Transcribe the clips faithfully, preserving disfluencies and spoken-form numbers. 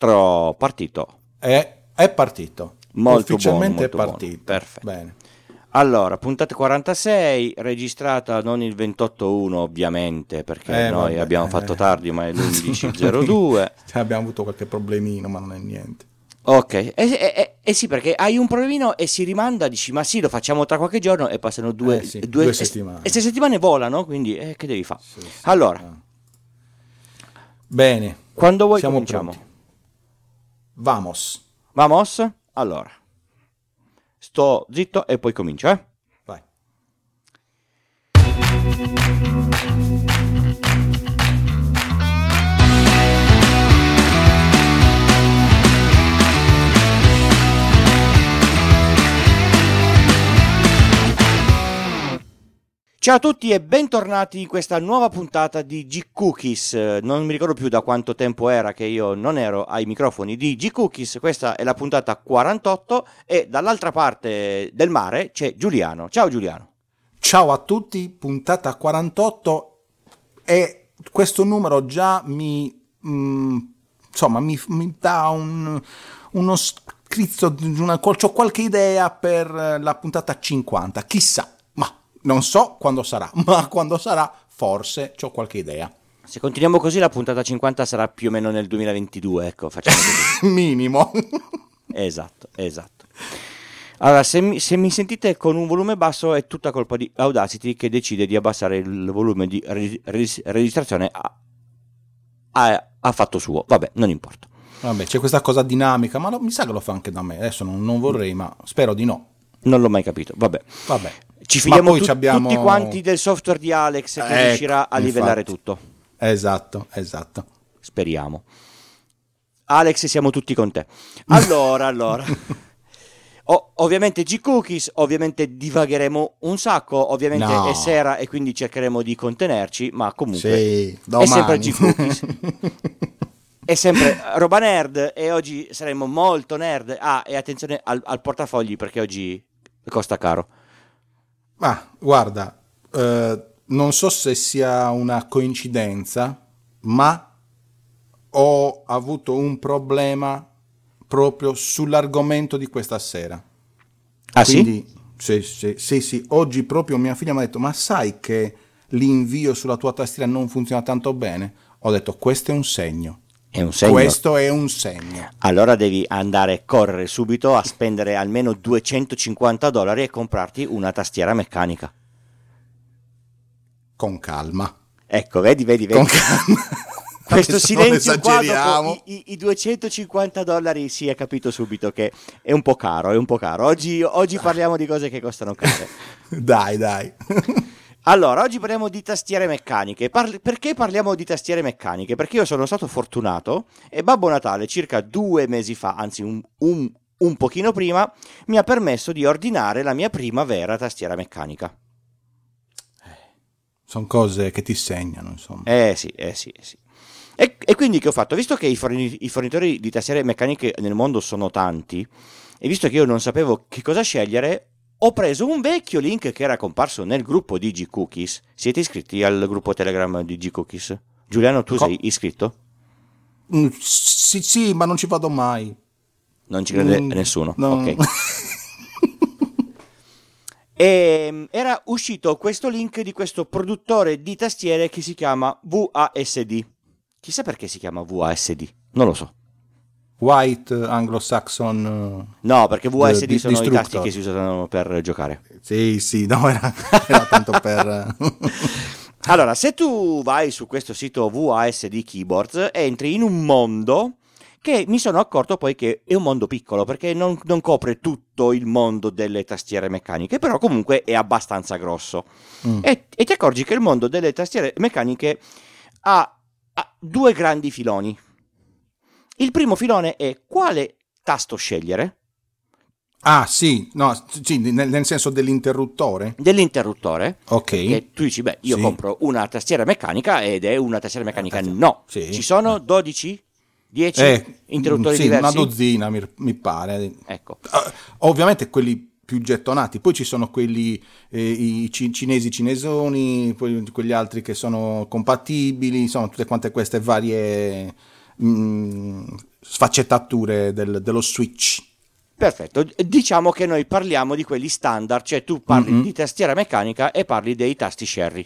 quattro, partito. È, è partito. Molto Ufficialmente buono, molto è partito. Buono. Perfetto. Bene. Allora, puntata quarantasei, registrata non il ventotto uno ovviamente, perché Eh, noi vabbè, abbiamo eh. fatto tardi, ma è l'undici zero due. Abbiamo avuto qualche problemino, ma non è niente. Ok, eh, eh, eh, eh sì, perché hai un problemino e si rimanda, dici ma sì, lo facciamo tra qualche giorno e passano due, Eh sì, due, due e- settimane. E sei settimane volano, quindi eh, che devi fare? Sì, sì. Allora, Ah. Bene. quando vuoi Siamo cominciamo? pronti. Vamos. Vamos? Allora, sto zitto e poi comincio, eh? Vai. Ciao a tutti e bentornati in questa nuova puntata di G-Cookies. Eh, Non mi ricordo più da quanto tempo era che io non ero ai microfoni di G-Cookies. Questa è la puntata quarantotto e dall'altra parte del mare c'è Giuliano. Ciao Giuliano. Ciao a tutti, puntata quarantotto, e questo numero già mi mm, insomma mi, mi dà un, uno scrizzo, una, c'ho qualche idea per la puntata cinquanta, chissà, ma non so quando sarà, ma quando sarà forse c'ho qualche idea. Se continuiamo così la puntata cinquanta sarà più o meno nel duemilaventidue, ecco, facciamo così. Minimo. Esatto, esatto. Allora, se mi, se mi sentite con un volume basso è tutta colpa di Audacity che decide di abbassare il volume di re- re- registrazione a, a, a fatto suo. Vabbè, non importa. Vabbè, c'è questa cosa dinamica, ma lo, mi sa che lo fa anche da me. Adesso non, non vorrei, ma spero di no. Non l'ho mai capito. Vabbè. Vabbè. Ci fidiamo poi tu- abbiamo... tutti quanti del software di Alex che Ecco, riuscirà a livellare infatti. tutto. Esatto, esatto. Speriamo. Alex, siamo tutti con te. Allora, allora. O- ovviamente G-Cookies, ovviamente divagheremo un sacco, ovviamente No. è sera e quindi cercheremo di contenerci, ma comunque Sì, è domani. sempre G-Cookies. È sempre roba nerd e oggi saremo molto nerd. Ah, e attenzione al, al portafogli perché oggi costa caro. Ma guarda, eh, non so se sia una coincidenza, ma ho avuto un problema proprio sull'argomento di questa sera. Ah Quindi, sì? Sì, sì, sì, sì, oggi proprio mia figlia mi ha detto, ma sai che l'invio sulla tua tastiera non funziona tanto bene? Ho detto, questo è un segno. È un segno. Questo è un segno. Allora devi andare a correre subito a spendere almeno duecentocinquanta dollari e comprarti una tastiera meccanica. Con calma. Ecco, vedi, vedi, vedi. Con calma. Questo Adesso non silenzio qua dopo esageriamo. i, i, i duecentocinquanta dollari si è capito subito che è un po' caro, è un po' caro. Oggi, oggi parliamo di cose che costano care. Dai, dai. Allora, oggi parliamo di tastiere meccaniche. Parli- perché parliamo di tastiere meccaniche? Perché io sono stato fortunato e Babbo Natale circa due mesi fa, anzi un, un, un pochino prima, mi ha permesso di ordinare la mia prima vera tastiera meccanica. Sono cose che ti segnano, insomma. Eh sì, eh sì, eh sì. E, e quindi che ho fatto? Visto che i, forni- i fornitori di tastiere meccaniche nel mondo sono tanti, e visto che io non sapevo che cosa scegliere, ho preso un vecchio link che era comparso nel gruppo di G-Cookies. Siete iscritti al gruppo Telegram di G-Cookies? Giuliano, tu Co- sei iscritto? Mm, sì, sì, ma non ci vado mai. Non ci crede Mm, nessuno. no. Ok. E era uscito questo link di questo produttore di tastiere che si chiama V A S D. Chissà perché si chiama V A S D, non lo so. White Anglo-Saxon. No, perché V A S D di- sono i Destructor. tasti che si usano per giocare. Sì, sì, no, era, era tanto per... Allora, se tu vai su questo sito V A S D Keyboards, entri in un mondo che mi sono accorto poi che è un mondo piccolo, perché non, non copre tutto il mondo delle tastiere meccaniche, però comunque è abbastanza grosso. Mm. E, e ti accorgi che il mondo delle tastiere meccaniche ha, ha due grandi filoni. Il primo filone è quale tasto scegliere Ah, sì, no, sì, nel, nel senso dell'interruttore. dell'interruttore. Ok. Che tu dici, beh, io Sì. compro una tastiera meccanica ed è una tastiera meccanica. tastiera- No, sì. ci sono dodici, dieci Eh, interruttori sì, diversi. una dozzina mi, mi pare. Ecco. Uh, ovviamente quelli più gettonati, poi ci sono quelli eh, i ci- cinesi cinesoni, poi quegli altri che sono compatibili, insomma tutte quante queste varie mh, sfaccettature del, dello switch. Perfetto, diciamo che noi parliamo di quelli standard, cioè tu parli mm-hmm. di tastiera meccanica e parli dei tasti Sherry.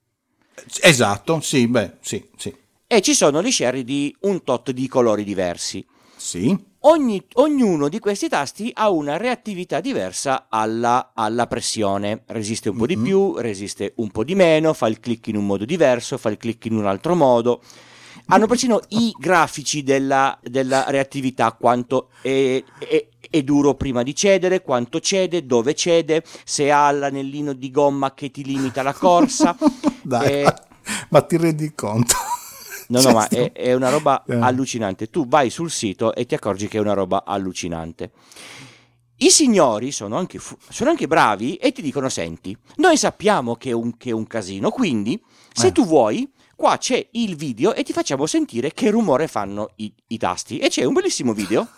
Esatto, sì, beh, sì, sì. E ci sono gli Sherry di un tot di colori diversi. Sì. Ogni, ognuno di questi tasti ha una reattività diversa alla, alla pressione. Resiste un po' mm-hmm. di più, resiste un po' di meno, fa il click in un modo diverso, fa il click in un altro modo. Hanno persino i grafici della, della reattività, quanto è, è, è duro prima di cedere, quanto cede, dove cede, se ha l'anellino di gomma che ti limita la corsa. Dai, eh, ma ti rendi conto? No, no, ma è, è una roba yeah. allucinante. Tu vai sul sito e ti accorgi che è una roba allucinante. I signori sono anche, sono anche bravi e ti dicono: senti, noi sappiamo che è un, che è un casino, quindi se eh. tu vuoi, qua c'è il video e ti facciamo sentire che rumore fanno i, i tasti. E c'è un bellissimo video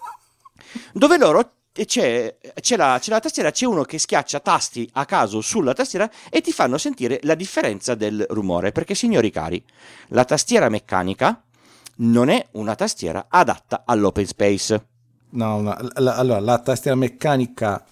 dove loro c'è, c'è, la, c'è la tastiera, c'è uno che schiaccia tasti a caso sulla tastiera e ti fanno sentire la differenza del rumore. Perché, signori cari, la tastiera meccanica non è una tastiera adatta all'open space. No, no la, allora la tastiera meccanica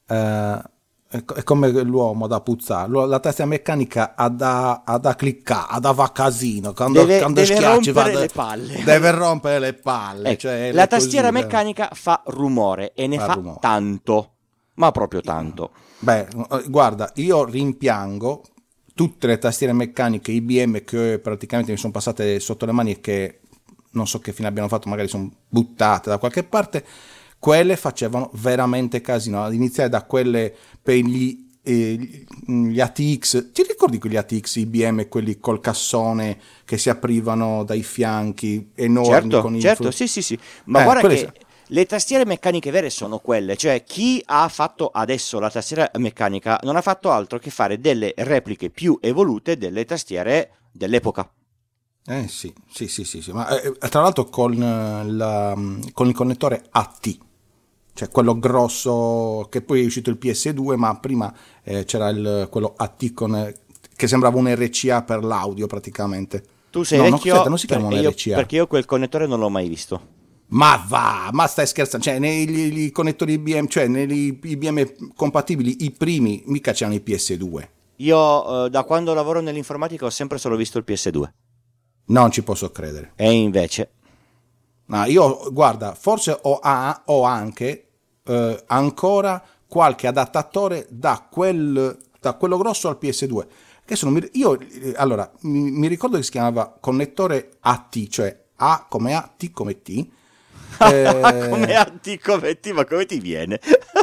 eh, è come l'uomo da puzzare. La tastiera meccanica ha da, ha da cliccare, ha da va casino. Quando, deve, quando deve schiacci, rompere va, le palle. Deve rompere le palle. Ecco, cioè, la tastiera così, meccanica fa rumore e ne fa, fa tanto, ma proprio tanto. Beh, guarda, io rimpiango tutte le tastiere meccaniche I B M che praticamente mi sono passate sotto le mani e che non so che fine abbiano fatto, magari sono buttate da qualche parte. Quelle facevano veramente casino, ad iniziare da quelle per gli, eh, gli A T X. Ti ricordi quegli A T X I B M, quelli col cassone che si aprivano dai fianchi, enormi? Certo, con certo, il... sì, sì, sì. Ma eh, guarda che s- le tastiere meccaniche vere sono quelle, cioè chi ha fatto adesso la tastiera meccanica non ha fatto altro che fare delle repliche più evolute delle tastiere dell'epoca. Eh sì, sì, sì, sì, sì. Ma eh, tra l'altro con, la, con il connettore A T, cioè quello grosso, che poi è uscito il P S due, ma prima eh, c'era il, quello A T con, che sembrava un R C A per l'audio praticamente. Tu sei no, vecchio, non, aspetta, non si chiama un io, R C A. Perché io quel connettore non l'ho mai visto. Ma va, ma stai scherzando? Cioè, nei i connettori I B M, cioè negli I B M compatibili, i primi, mica c'erano i P S due. Io eh, da quando lavoro nell'informatica ho sempre solo visto il P S due. Non ci posso credere. E invece? No, io, guarda, forse ho, a, ho anche eh, ancora qualche adattatore da, quel, da quello grosso al P S due. Che sono, io, allora, mi, mi ricordo che si chiamava connettore A T, cioè A come A, T come T. eh... come A, T come T, ma come ti viene?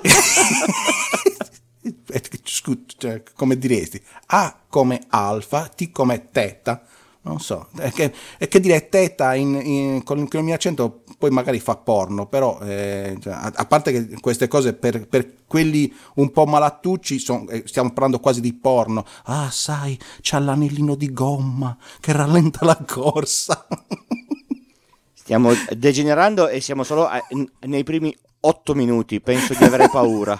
Cioè, come diresti? A come alfa, T come teta. Non so, è che, è che dire teta in, in, con, con il mio accento poi magari fa porno, però eh, cioè, a, a parte che queste cose per, per quelli un po' malattucci son, eh, stiamo parlando quasi di porno. Ah, sai, c'ha l'anellino di gomma che rallenta la corsa. Stiamo degenerando e siamo solo a, n- nei primi otto minuti, penso di avere paura.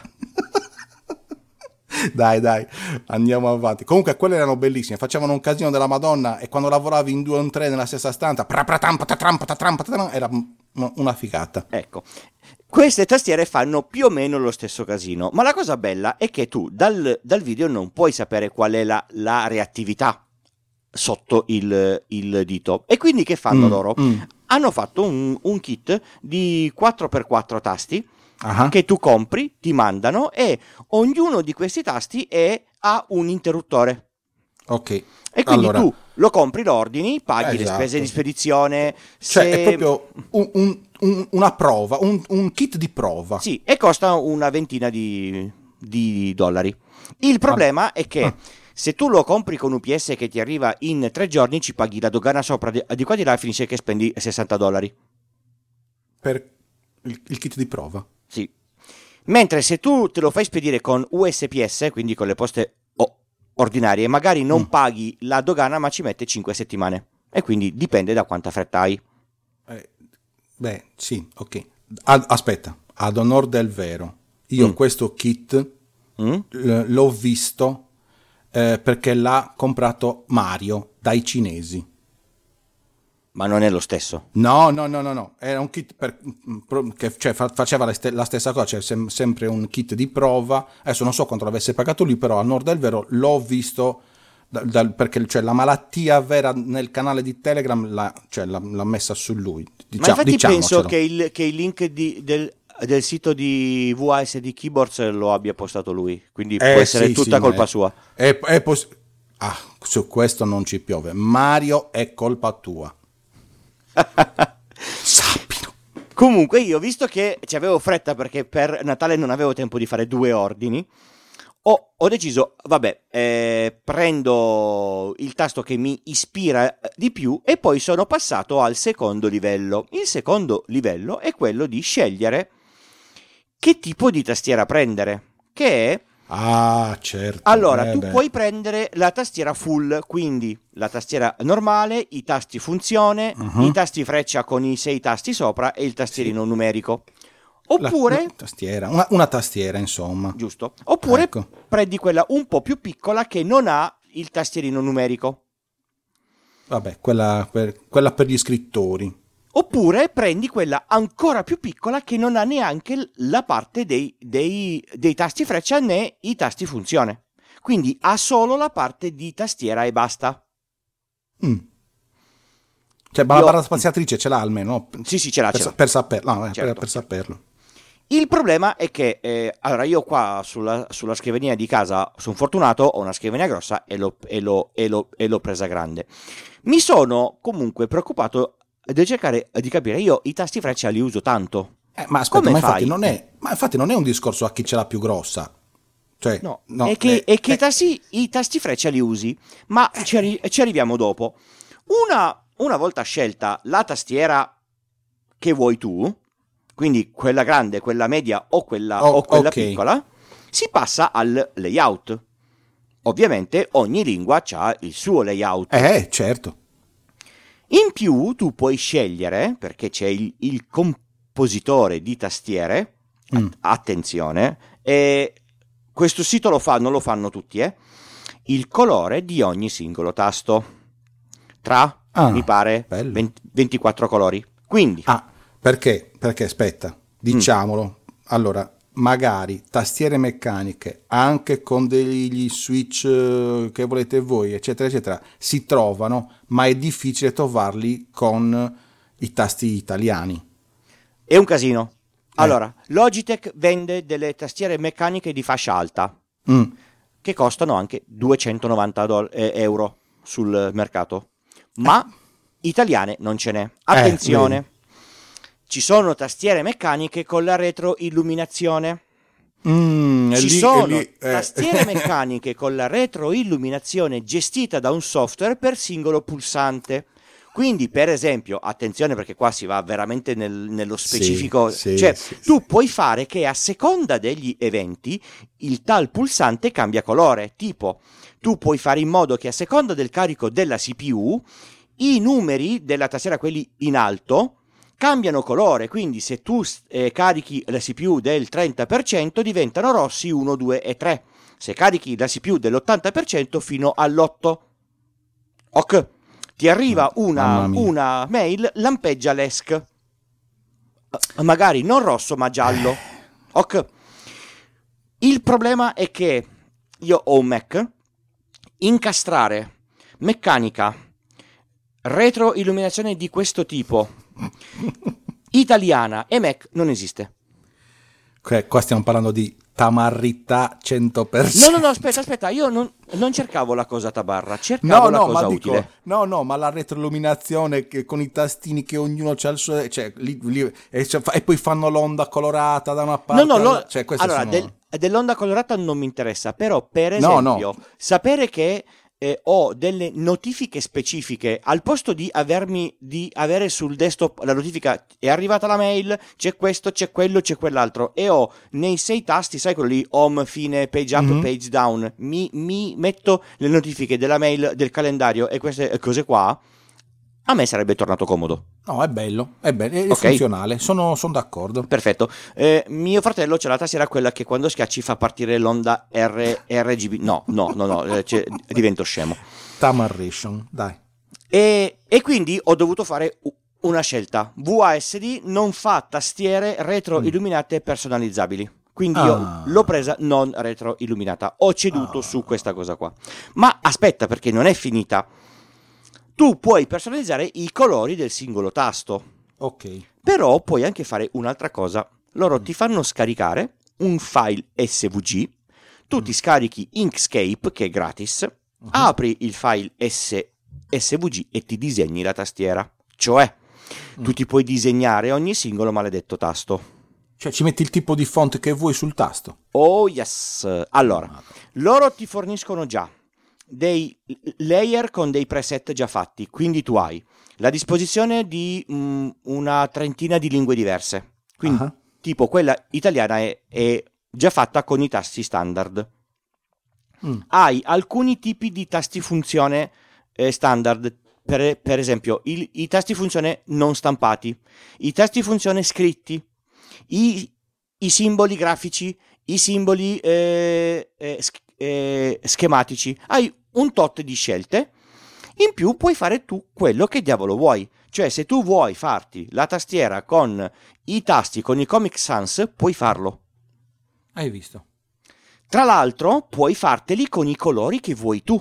Dai, dai, andiamo avanti. Comunque quelle erano bellissime, facevano un casino della Madonna e quando lavoravi in due o in tre nella stessa stanza, era una figata. Ecco, queste tastiere fanno più o meno lo stesso casino, ma la cosa bella è che tu dal, dal video non puoi sapere qual è la, la reattività sotto il, il dito. E quindi che fanno mm, loro? Mm. Hanno fatto un, un kit di quattro per quattro tasti, uh-huh, che tu compri, ti mandano, e ognuno di questi tasti è, ha un interruttore. Ok. E quindi allora, tu lo compri, lo ordini, paghi esatto. le spese di spedizione. Cioè se... è proprio un, un, un, una prova, un, un kit di prova. Sì, e costa una ventina di, di dollari. Il problema ah. è che ah. se tu lo compri con U P S che ti arriva in tre giorni, ci paghi la dogana sopra, di, di qua di là finisce che spendi sessanta dollari. Per il, il kit di prova? Sì. Mentre se tu te lo fai spedire con U S P S, quindi con le poste oh, ordinarie, magari non mm. paghi la dogana, ma ci mette cinque settimane. E quindi dipende da quanta fretta hai. Eh, beh, sì, ok. Ad, aspetta, ad onor del vero, io mm. questo kit mm? l- l'ho visto eh, perché l'ha comprato Mario dai cinesi. Ma non è lo stesso. No, no, no, no, no. Era un kit per, che cioè, faceva la stessa cosa, c'è cioè, sempre un kit di prova. Adesso non so quanto l'avesse pagato lui, però a onor del vero l'ho visto da, da, perché cioè, la malattia vera nel canale di Telegram l'ha, cioè, l'ha, l'ha messa su lui. Diciamo, Ma infatti penso diciamocelo. che il, che il link di, del, del sito di V A S D Keyboards lo abbia postato lui, quindi eh, può essere sì, tutta sì, colpa è, sua. È, è poss- ah, su questo non ci piove. Mario, è colpa tua. Sappilo. Comunque io, visto che ci avevo fretta perché per Natale non avevo tempo di fare due ordini, ho, ho deciso, vabbè, eh, prendo il tasto che mi ispira di più e poi sono passato al secondo livello. Il secondo livello è quello di scegliere che tipo di tastiera prendere, che è... Ah, certo. Allora, eh, tu beh. puoi prendere la tastiera full, quindi la tastiera normale, i tasti funzione, uh-huh. i tasti freccia con i sei tasti sopra e il tastierino sì. numerico. Oppure... La, una tastiera, una, una tastiera, insomma. Giusto. Oppure ecco. prendi quella un po' più piccola che non ha il tastierino numerico. Vabbè, quella per, quella per gli scrittori. Oppure prendi quella ancora più piccola che non ha neanche la parte dei, dei, dei tasti freccia né i tasti funzione. Quindi ha solo la parte di tastiera e basta. Mm. Cioè, ma la barra spaziatrice ce l'ha almeno? No? Sì, sì, ce l'ha. Per, ce l'ha. per, saper, no, certo. per, per saperlo. Il problema è che, eh, allora io qua sulla, sulla scrivania di casa sono fortunato, ho una scrivania grossa e l'ho, e, l'ho, e, l'ho, e l'ho presa grande. Mi sono comunque preoccupato di cercare di capire, io i tasti freccia li uso tanto. Eh, ma aspetta, Come ma fai? infatti, non è, ma infatti non è un discorso a chi ce l'ha più grossa. Cioè, no, no, è che, eh, è che eh, i, tasti, i tasti freccia li usi, ma ci, arri- ci arriviamo dopo. Una, una volta scelta la tastiera che vuoi tu, quindi quella grande, quella media o quella, oh, o quella okay. piccola, si passa al layout. Ovviamente ogni lingua ha il suo layout. Eh, certo. In più tu puoi scegliere, perché c'è il, il compositore di tastiere, mm. attenzione, e questo sito lo fa, non lo fanno tutti, eh, il colore di ogni singolo tasto, tra, ah, mi pare, venti, ventiquattro colori. Quindi... Ah, perché? Perché, aspetta, diciamolo. Mm. Allora, magari tastiere meccaniche anche con degli switch uh, che volete voi eccetera eccetera si trovano, ma è difficile trovarli con i tasti italiani. È un casino. Allora, eh. Logitech vende delle tastiere meccaniche di fascia alta mm. che costano anche duecentonovanta do- eh, euro sul mercato, ma eh. italiane non ce n'è. Attenzione, eh, ci sono tastiere meccaniche con la retroilluminazione. Mm, ci lì, sono lì, eh. tastiere meccaniche con la retroilluminazione gestita da un software per singolo pulsante. Quindi, per esempio, attenzione perché qua si va veramente nel, nello specifico, sì, cioè sì, tu sì. puoi fare che a seconda degli eventi il tal pulsante cambia colore, tipo tu puoi fare in modo che a seconda del carico della C P U i numeri della tastiera, quelli in alto, cambiano colore, quindi se tu eh, carichi la C P U del trenta per cento diventano rossi uno, due e tre, se carichi la C P U dell'ottanta per cento fino all'otto. Ok. Ti arriva una, una mail, lampeggia l'E S C, magari non rosso ma giallo. Ok. Il problema è che io ho un Mac, incastrare meccanica, retroilluminazione di questo tipo, italiana e Mac non esiste. Okay, qua stiamo parlando di tamarrità cento per cento. No, no, no, aspetta, aspetta, io non, non cercavo la cosa tabarra, cercavo no, la no, cosa ma utile. Dico, no, no, ma la retroilluminazione che con i tastini che ognuno c'ha il suo, cioè, lì, lì, e, cioè, e poi fanno l'onda colorata da una parte. No, no, lo, cioè, allora, sono... del, dell'onda colorata non mi interessa, però per esempio, no, no. sapere che eh, ho delle notifiche specifiche, al posto di avermi di avere sul desktop la notifica è arrivata la mail, c'è questo, c'è quello, c'è quell'altro, e ho nei sei tasti, sai quello lì, home, fine, page up, mm-hmm. page down, mi, mi metto le notifiche della mail, del calendario e queste cose qua, a me sarebbe tornato comodo. No, è bello, è, bello, è okay. funzionale, sono, sono d'accordo. Perfetto. Eh, mio fratello c'è la tastiera quella che quando schiacci fa partire l'onda R, R G B. No, no, no, no, cioè, divento scemo. Tamarration, dai. E, e quindi ho dovuto fare una scelta. V A S D non fa tastiere retroilluminate personalizzabili. Quindi io Ah. l'ho presa non retroilluminata. Ho ceduto Ah. su questa cosa qua. Ma aspetta, perché non è finita. Tu puoi personalizzare i colori del singolo tasto. Ok. Però puoi anche fare un'altra cosa. Loro ti fanno scaricare un file S V G. Tu ti scarichi Inkscape, che è gratis. Uh-huh. Apri il file S- SVG e ti disegni la tastiera. Cioè, tu ti puoi disegnare ogni singolo maledetto tasto. Cioè ci metti il tipo di font che vuoi sul tasto. Oh yes. Allora, loro ti forniscono già dei layer con dei preset già fatti, quindi tu hai la disposizione di mh, una trentina di lingue diverse. Quindi, Uh-huh. tipo, quella italiana è, è già fatta con i tasti standard. Mm. Hai alcuni tipi di tasti funzione eh, standard, per, per esempio il, i tasti funzione non stampati, i tasti funzione scritti, i, i simboli grafici, i simboli eh, eh, sch- eh, schematici. Hai un tot di scelte. In più puoi fare tu quello che diavolo vuoi. Cioè, se tu vuoi farti la tastiera con i tasti, con i Comic Sans, puoi farlo. Hai visto? Tra l'altro, puoi farteli con i colori che vuoi tu.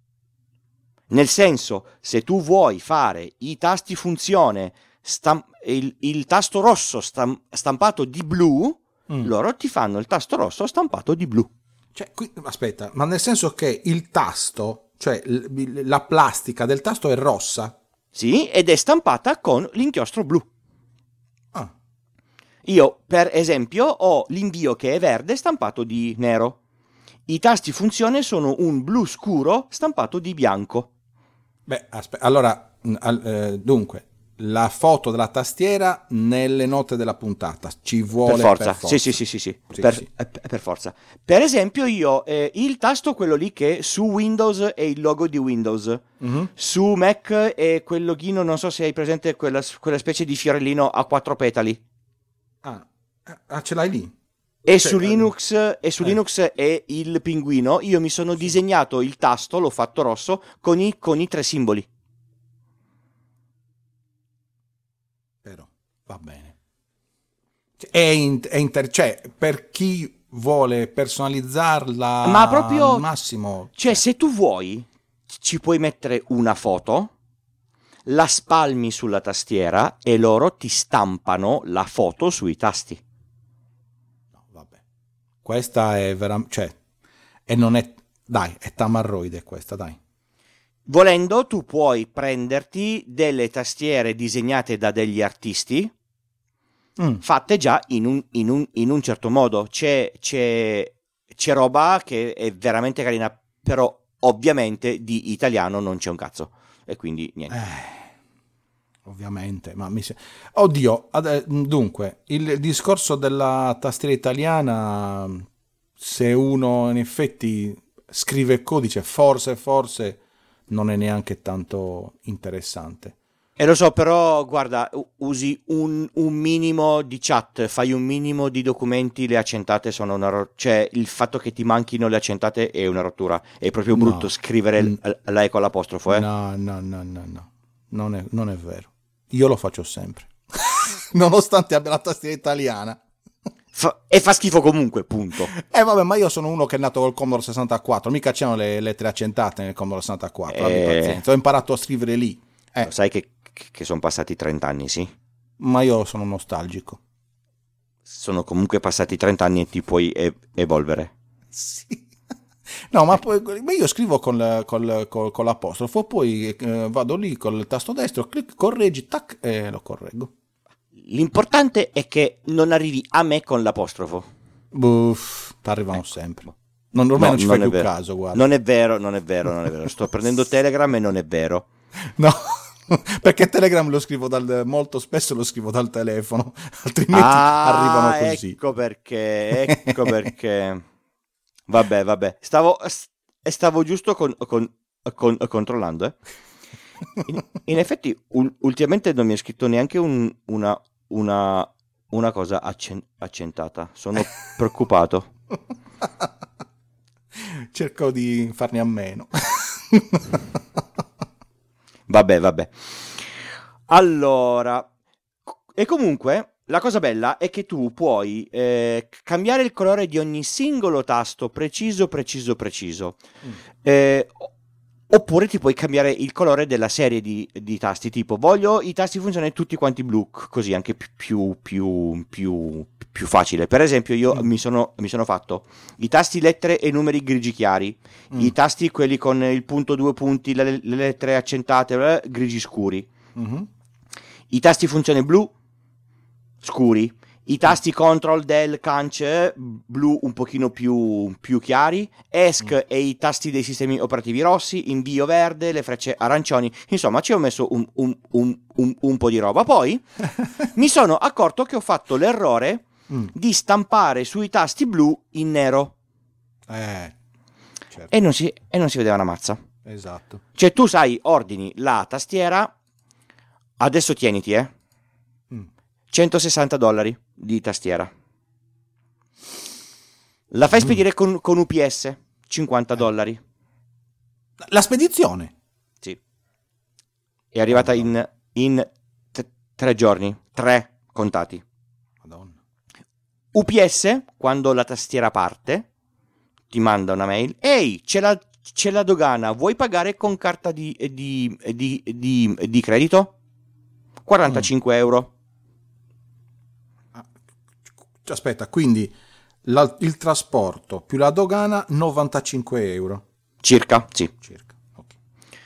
Nel senso, se tu vuoi fare i tasti funzione, stamp- il, il tasto rosso stam- stampato di blu, Mm. loro ti fanno il tasto rosso stampato di blu. Cioè, qui, aspetta, ma nel senso che il tasto, cioè l- la plastica del tasto è rossa? Sì, ed è stampata con l'inchiostro blu. Ah. Io, per esempio, ho l'invio che è verde stampato di nero. I tasti funzione sono un blu scuro stampato di bianco. Beh, aspetta, allora, mh, al- eh, dunque, la foto della tastiera nelle note della puntata ci vuole Per forza. per forza. Sì, sì, sì, sì, sì. Sì, per, sì. eh, per forza. Per esempio, io eh, il tasto, quello lì che su Windows è il logo di Windows, Mhm. su Mac è quel loghino, non so se hai presente quella, quella specie di fiorellino a quattro petali. Ah, ah, ce l'hai lì? E Cioè, su Linux, e su eh. Linux è il pinguino. Io mi sono disegnato il tasto, l'ho fatto rosso, con i, con i tre simboli. Però, va bene. Cioè, È, in- è inter- cioè, per chi vuole personalizzarla Ma proprio, al massimo, cioè, se tu vuoi, ci puoi mettere una foto, la spalmi sulla tastiera e loro ti stampano la foto sui tasti. no, vabbè. Questa è veramente, cioè, e non è, dai, è tamarroide questa, dai. Volendo, tu puoi prenderti delle tastiere disegnate da degli artisti, Mm. fatte già in un, in un, in un certo modo. C'è, c'è, c'è roba che è veramente carina, però ovviamente di italiano non c'è un cazzo. E quindi niente. Eh, ovviamente, ma mi se- Oddio, ad- dunque, il discorso della tastiera italiana, se uno in effetti scrive codice, forse, forse non è neanche tanto interessante. E lo so, però guarda, u- usi un, un minimo di chat, fai un minimo di documenti, le accentate sono una ro- cioè il fatto che ti manchino le accentate è una rottura, è proprio brutto No. scrivere Mm. l- la E con l'apostrofo, eh. No, no, no, no, no, non è, non è vero. Io lo faccio sempre, nonostante abbia la tastiera italiana. Fa- e fa schifo comunque, punto. Eh vabbè, ma io sono uno che è nato col Commodore sessantaquattro, mica c'erano le lettere accentate nel Commodore sessantaquattro, abbi Eh. pazienza, ho imparato a scrivere lì. Eh, Lo sai che, che sono passati trenta anni, sì? ma io sono nostalgico. Sono comunque passati trenta anni e ti puoi e- evolvere. Sì. No, ma poi ma io scrivo con, col- col- con l'apostrofo, poi eh, vado lì col tasto destro, clic, correggi, tac, e lo correggo. L'importante è che non arrivi a me con l'apostrofo. Buff, t'arrivano Ecco. sempre. Non, ormai No, non ci non fai è più vero. caso, guarda. Non è vero, non è vero, non è vero. Sto prendendo Telegram e non è vero. No, perché Telegram lo scrivo dal, molto spesso lo scrivo dal telefono, altrimenti Ah, arrivano così. ecco perché, ecco perché. Vabbè, vabbè. Stavo, e stavo giusto con, con- con- controllando, eh. In, in effetti, ul- ultimamente non mi è scritto neanche un- una, una, una cosa accen- accentata. Sono preoccupato. Cerco di farne a meno. Vabbè, vabbè. Allora, e comunque la cosa bella è che tu puoi eh, cambiare il colore di ogni singolo tasto preciso, preciso, preciso. Mm. Eh, oppure ti puoi cambiare il colore della serie di, di tasti, tipo voglio i tasti funzionare tutti quanti blu, così anche più, più, più, più facile. Per esempio io mm. mi, sono, mi sono fatto i tasti lettere e numeri grigi chiari, mm. i tasti quelli con il punto due punti, le, le lettere accentate, grigi scuri, mm-hmm. i tasti funzione blu scuri, i tasti control del canc blu un pochino più, più chiari, esc mm. e i tasti dei sistemi operativi rossi, invio verde, le frecce arancioni, insomma ci ho messo un, un, un, un, un po' di roba. Poi mi sono accorto che ho fatto l'errore mm. di stampare sui tasti blu in nero eh, certo. e, non si, e non si vedeva una mazza. Esatto. Cioè tu sai, ordini la tastiera, adesso tieniti eh centosessanta dollari di tastiera. La fai spedire con, con U P S, cinquanta dollari. La spedizione? Sì. È arrivata in, in t- tre giorni, tre contati. Madonna. U P S, quando la tastiera parte, ti manda una mail. Ehi, c'è la, c'è la dogana, vuoi pagare con carta di, di, di, di, di credito? quarantacinque mm. euro. Aspetta, quindi la, il trasporto più la dogana novantacinque euro circa, sì. Circa. Okay.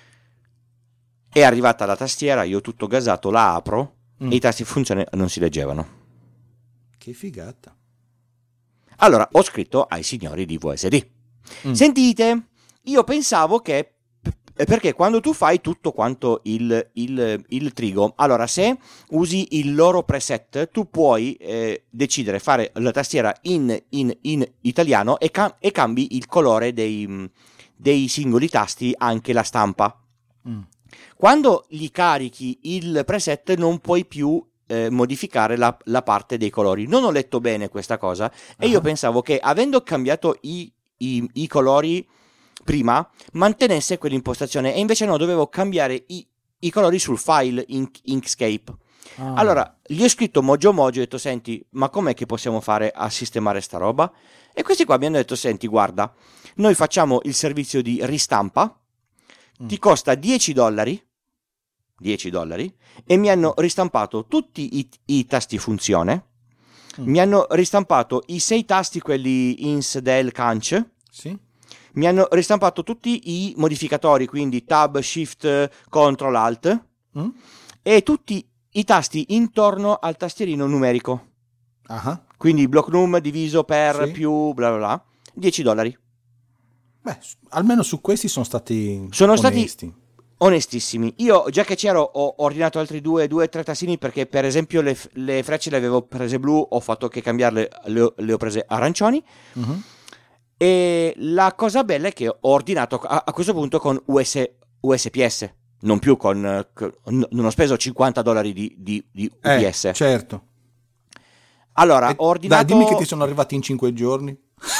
È arrivata la tastiera, io tutto gasato la apro mm. e i tasti funzionano, non si leggevano. Che figata. Allora ho scritto ai signori di V S D mm. sentite, io pensavo che perché quando tu fai tutto quanto il, il, il trigo, allora se usi il loro preset tu puoi eh, decidere fare la tastiera in, in, in italiano e, cam- e cambi il colore dei, dei singoli tasti, anche la stampa. Mm. Quando gli carichi il preset non puoi più eh, modificare la, la parte dei colori. Non ho letto bene questa cosa uh-huh. e io pensavo che avendo cambiato i, i, i colori prima mantenesse quell'impostazione, e invece no, dovevo cambiare i, i colori sul file in Inkscape. Ah. Allora gli ho scritto Mojo Mojo e ho detto senti, ma com'è che possiamo fare a sistemare sta roba? E questi qua mi hanno detto senti, guarda, noi facciamo il servizio di ristampa, mm. ti costa dieci dollari dieci dollari e mi hanno ristampato tutti i, i tasti funzione, mm. mi hanno ristampato i sei tasti, quelli ins del canc, sì. Mi hanno ristampato tutti i modificatori, quindi tab, shift, control, alt mm? e tutti i tasti intorno al tastierino numerico. Uh-huh. Quindi block num diviso per sì. più bla bla bla. dieci dollari. Beh, almeno su questi sono stati sono onesti. stati onestissimi. Io già che c'ero ho ordinato altri due due tre tastini, perché per esempio le, le frecce le avevo prese blu, ho fatto che cambiarle, le, le ho prese arancioni. Uh-huh. E la cosa bella è che ho ordinato a, a questo punto con U S, U S P S, non più con, con non ho speso cinquanta dollari di, di, di U P S. Eh, certo. Allora, e, ho ordinato... Dai, dimmi che ti sono arrivati in cinque giorni.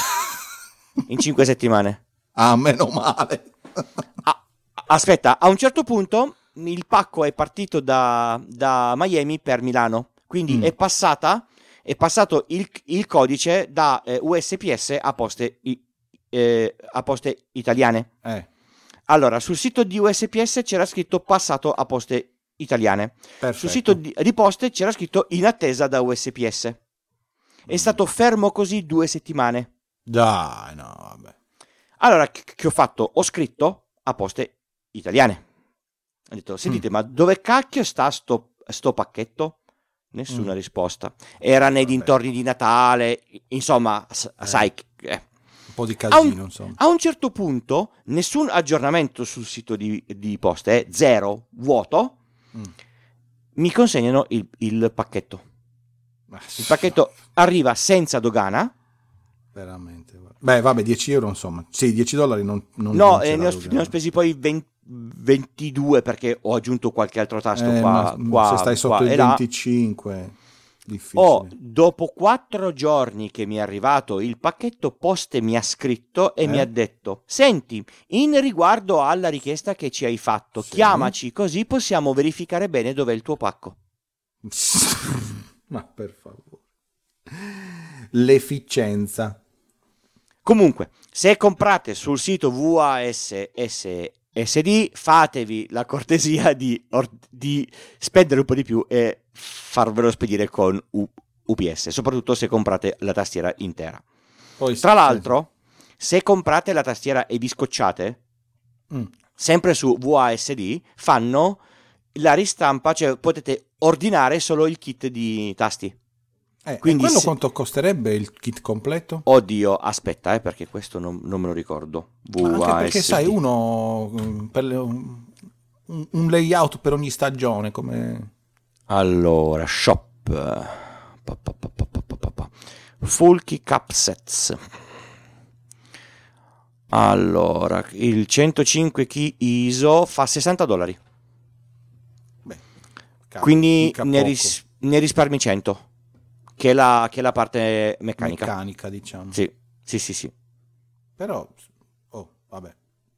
In cinque settimane. Ah, meno male. ah, aspetta, a un certo punto il pacco è partito da, da Miami per Milano, quindi mm. è passata... è passato il, il codice da eh, U S P S a poste, eh, a poste italiane. Eh. Allora, sul sito di U S P S c'era scritto passato a poste italiane. Perfetto. Sul sito di, di poste c'era scritto in attesa da U S P S. È mm. stato fermo così due settimane. Dai, no, vabbè. Allora, che, che ho fatto? Ho scritto a poste italiane. Ho detto, sentite, mm. ma dove cacchio sta sto, sto pacchetto? Nessuna mm. risposta. Era nei Vabbè. dintorni di Natale, insomma, eh. sai, eh. un po' di casino. A un, insomma. A un certo punto, nessun aggiornamento sul sito di, di poste, eh, zero, vuoto. Mm. Mi consegnano il, il pacchetto. Il pacchetto arriva senza dogana. Veramente. Beh, vabbè, dieci euro, insomma. Sì, dieci dollari non. non no, non eh, ne, ho, ne ho spesi poi venti. ventidue perché ho aggiunto qualche altro tasto eh, qua, qua se stai sotto qua i venticinque là. difficile. Oh, dopo quattro giorni che mi è arrivato il pacchetto, Poste mi ha scritto e Eh? mi ha detto: senti, in riguardo alla richiesta che ci hai fatto, Sì. chiamaci così possiamo verificare bene dov'è il tuo pacco. Ma per favore. L'efficienza. Comunque, se comprate sul sito W A S S D, fatevi la cortesia di, or- di spendere un po' di più e farvelo spedire con U- UPS, soprattutto se comprate la tastiera intera. Poi, Tra l'altro, se comprate la tastiera e vi scocciate, mm. sempre su W A S D fanno la ristampa, cioè potete ordinare solo il kit di tasti. Eh, Quindi e quello se... quanto costerebbe il kit completo? Oddio, aspetta, eh, perché questo non, non me lo ricordo. Ma anche perché W A S D. sai, uno mm, per le- un, un layout per ogni stagione, come... Allora, shop. Pa, pa, pa, pa, pa, pa, pa. Full keycap sets. Allora, il centocinque key I S O fa sessanta dollari. Beh, cazzo, Quindi mica ne, poco. ris- ne risparmi cento. Che è la, che è la parte meccanica. Meccanica, diciamo. Sì, sì, sì, sì. Però, oh, vabbè.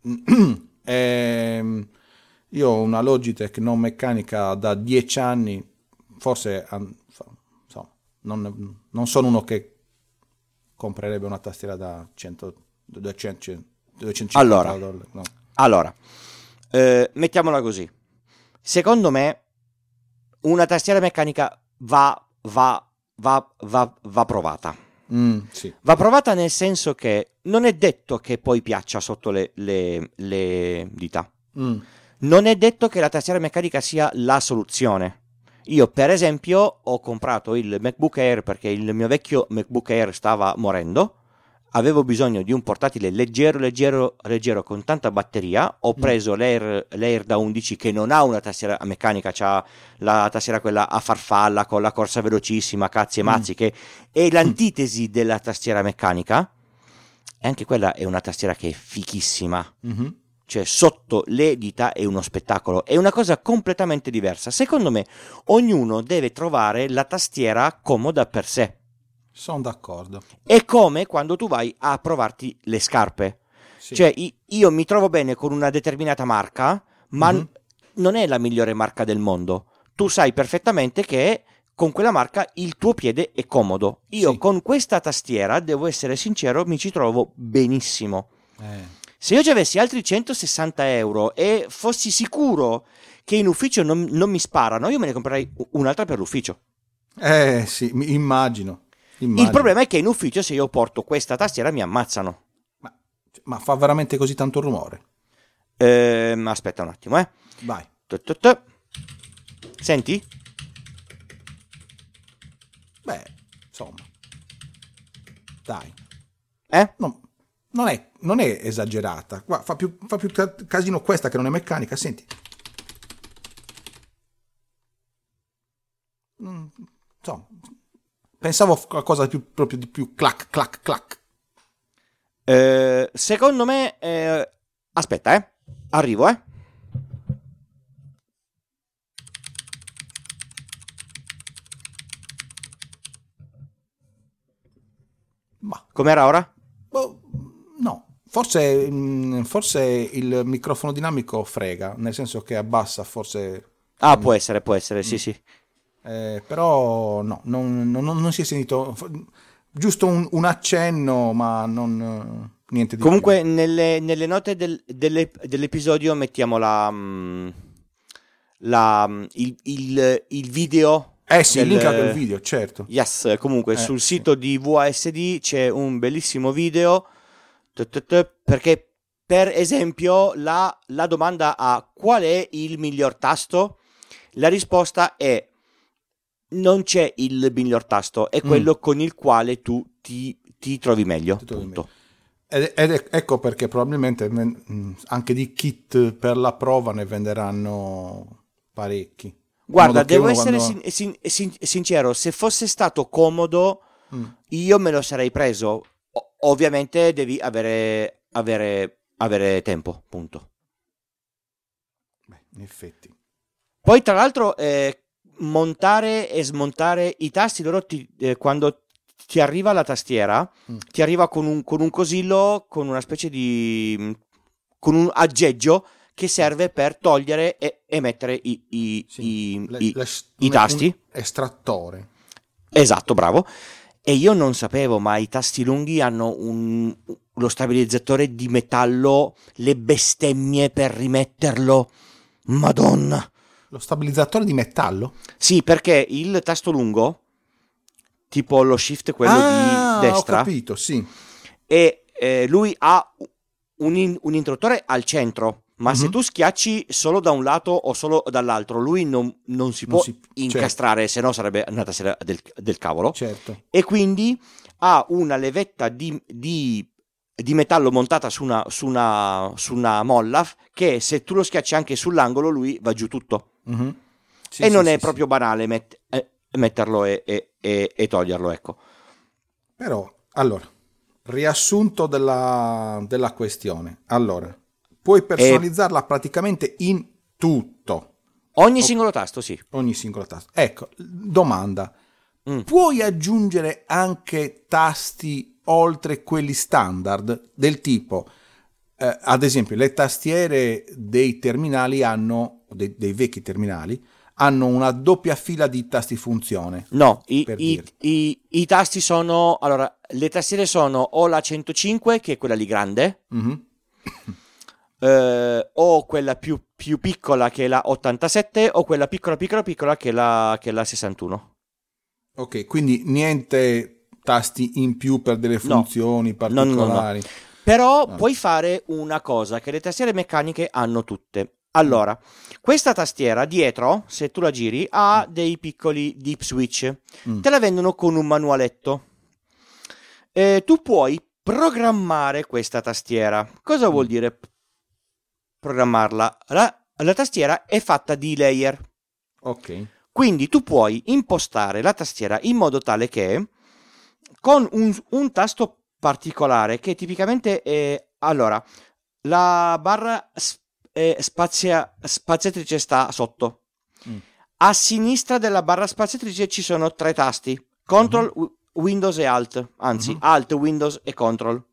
Ehm, io ho una Logitech non meccanica da dieci anni, forse an- fa- insomma, non, non sono uno che comprerebbe una tastiera da cento, duecento, duecentocinquanta Allora, dollari. No. allora eh, mettiamola così. Secondo me una tastiera meccanica va, va, va, va, va provata. Mm, sì. Va provata nel senso che non è detto che poi piaccia sotto le, le, le dita. Mm. Non è detto che la tastiera meccanica sia la soluzione. Io, per esempio, ho comprato il MacBook Air perché il mio vecchio MacBook Air stava morendo. Avevo bisogno di un portatile leggero, leggero, leggero con tanta batteria. Ho preso mm. l'Air, l'Air da undici che non ha una tastiera meccanica, c'ha la tastiera quella a farfalla con la corsa velocissima, cazzi e mazzi, mm. che è l'antitesi della tastiera meccanica. E anche quella è una tastiera che è fichissima. Mm-hmm. Cioè sotto le dita è uno spettacolo, è una cosa completamente diversa. Secondo me ognuno deve trovare la tastiera comoda per sé. Sono d'accordo. È come quando tu vai a provarti le scarpe. Sì. Cioè io mi trovo bene con una determinata marca, ma mm-hmm. non è la migliore marca del mondo. Tu sai perfettamente che con quella marca il tuo piede è comodo. Io sì. con questa tastiera, devo essere sincero, mi ci trovo benissimo. Eh. Se io ci avessi altri centosessanta euro e fossi sicuro che in ufficio non, non mi sparano, io me ne comprerei un'altra per l'ufficio. Eh sì, immagino. Immagino. Il problema è che in ufficio se io porto questa tastiera mi ammazzano. Ma, ma fa veramente così tanto rumore? Ehm, aspetta un attimo, eh. Vai. Tut-tut-tut. Senti? Beh, insomma. Dai. Eh? No, non è, non è esagerata. Guarda, fa più, fa più casino questa che non è meccanica. Senti. Mm, insomma. Pensavo a qualcosa di più, proprio di più clac, clac, clac. Eh, secondo me... Eh, aspetta, eh. Arrivo, eh. Ma com'era ora? Oh, no. Forse, forse il microfono dinamico frega, nel senso che abbassa forse... Ah, può essere, può essere, sì, sì. Eh, però no, non, non, non si è sentito, giusto un, un accenno, ma non niente di comunque più. Nelle, nelle note del, delle, dell'episodio mettiamo la, la il, il, il video. Eh sì, del, il link al video, certo. Yes, comunque eh, sul sì. sito di W A S D c'è un bellissimo video, perché per esempio la, la domanda a qual è il miglior tasto, la risposta è non c'è il miglior tasto, è quello mm. con il quale tu ti, ti trovi meglio. Ti trovi meglio. Ed, ed ecco perché probabilmente anche di kit per la prova ne venderanno parecchi. Guarda, devo essere quando... sin, sin, sin, sincero, se fosse stato comodo mm. io me lo sarei preso. O- ovviamente devi avere, avere, avere tempo, punto. Beh, in effetti. Poi tra l'altro... Eh, montare e smontare i tasti, loro ti, eh, quando ti arriva la tastiera, mm. ti arriva con un, con un cosillo, con una specie di... con un aggeggio che serve per togliere e, e mettere i, i, sì, i, le, i, le, i tasti. Un estrattore. Esatto, bravo. E io non sapevo, ma i tasti lunghi hanno un, lo stabilizzatore di metallo, le bestemmie per rimetterlo. Madonna. Lo stabilizzatore di metallo? Sì, perché il tasto lungo, tipo lo shift, quello ah, di destra, ho capito, sì. E eh, lui ha un, in, un interruttore al centro, ma mm-hmm. se tu schiacci solo da un lato o solo dall'altro, lui non, non si non può si, incastrare, certo. Se no sarebbe una tastiera del, del cavolo. Certo. E quindi ha una levetta di, di, di metallo montata su una, su, una, su una molla che se tu lo schiacci anche sull'angolo lui va giù tutto. Mm-hmm. Sì, e sì, non sì, è sì, proprio sì. banale met- eh, metterlo e, e, e, e toglierlo, ecco. Però, allora, riassunto della, della questione. Allora, puoi personalizzarla e... praticamente in tutto. Ogni o... singolo tasto, sì. Ogni singolo tasto. Ecco, domanda. Mm. Puoi aggiungere anche tasti oltre quelli standard, del tipo, eh, ad esempio, le tastiere dei terminali hanno, dei, dei vecchi terminali, hanno una doppia fila di tasti funzione. No, i, i, i, i tasti sono, allora, le tastiere sono o la centocinque, che è quella lì grande, mm-hmm. eh, o quella più, più piccola, che è la ottantasette, o quella piccola piccola piccola, che è la, che è la sessantuno. Ok, quindi niente tasti in più per delle funzioni no. particolari. No, no, no, no. Però no. puoi fare una cosa che le tastiere meccaniche hanno tutte. Allora, questa tastiera dietro, se tu la giri, ha dei piccoli deep switch. Mm. Te la vendono con un manualetto. Eh, tu puoi programmare questa tastiera. Cosa mm. vuol dire programmarla? La, la tastiera è fatta di layer. Ok. Quindi tu puoi impostare la tastiera in modo tale che con un, un tasto particolare che tipicamente è... Allora, la barra... Eh, spazia, spaziatrice sta sotto. Mm. A sinistra della barra spaziatrice ci sono tre tasti: Control, uh-huh. Windows e Alt. Anzi, uh-huh. Alt, Windows e Control.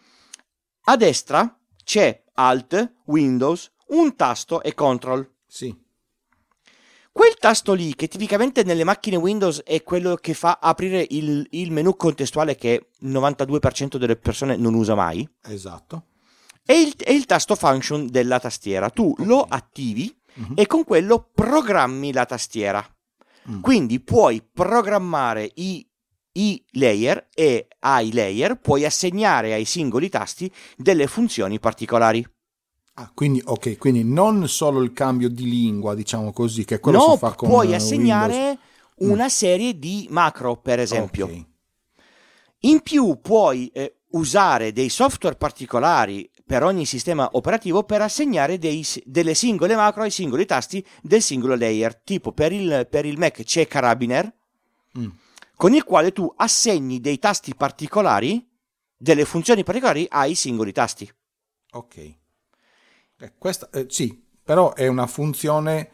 A destra c'è Alt, Windows, un tasto e Control. Sì. Quel tasto lì, che tipicamente nelle macchine Windows è quello che fa aprire il, il menu contestuale che il novantadue per cento delle persone non usa mai. Esatto. È il, è il tasto function della tastiera. Tu okay. lo attivi uh-huh. e con quello programmi la tastiera. Mm. Quindi puoi programmare i, i layer e ai layer puoi assegnare ai singoli tasti delle funzioni particolari. Ah, quindi, ok, quindi non solo il cambio di lingua, diciamo così, che quello no, si fa con puoi assegnare Windows. una mm. serie di macro, per esempio. Okay. In più puoi eh, usare dei software particolari per ogni sistema operativo per assegnare dei, delle singole macro ai singoli tasti del singolo layer. Tipo per il, per il Mac c'è Carabiner, mm. con il quale tu assegni dei tasti particolari, delle funzioni particolari ai singoli tasti. Ok. Eh, questa, eh, sì, però è una funzione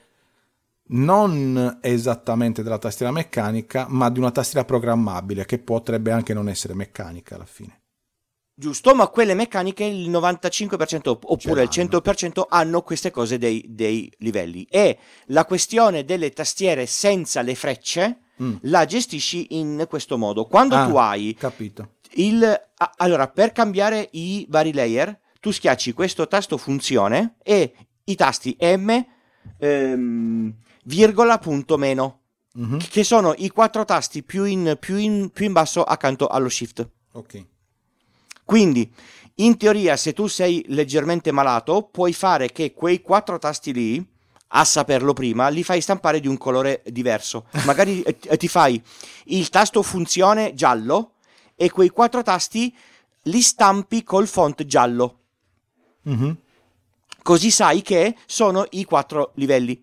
non esattamente della tastiera meccanica, ma di una tastiera programmabile, che potrebbe anche non essere meccanica alla fine. Giusto, ma quelle meccaniche il novantacinque per cento oppure il cento per cento hanno queste cose dei, dei livelli. E la questione delle tastiere senza le frecce mm. la gestisci in questo modo. Quando ah, tu hai capito. il... Allora, per cambiare i vari layer, tu schiacci questo tasto funzione e i tasti M, ehm, virgola, punto, meno, mm-hmm. che sono i quattro tasti più in, più in, più in basso accanto allo shift. Ok. Quindi, in teoria, se tu sei leggermente malato, puoi fare che quei quattro tasti lì, a saperlo prima, li fai stampare di un colore diverso. Magari eh, ti fai il tasto funzione giallo e quei quattro tasti li stampi col font giallo. Mm-hmm. Così sai che sono i quattro livelli.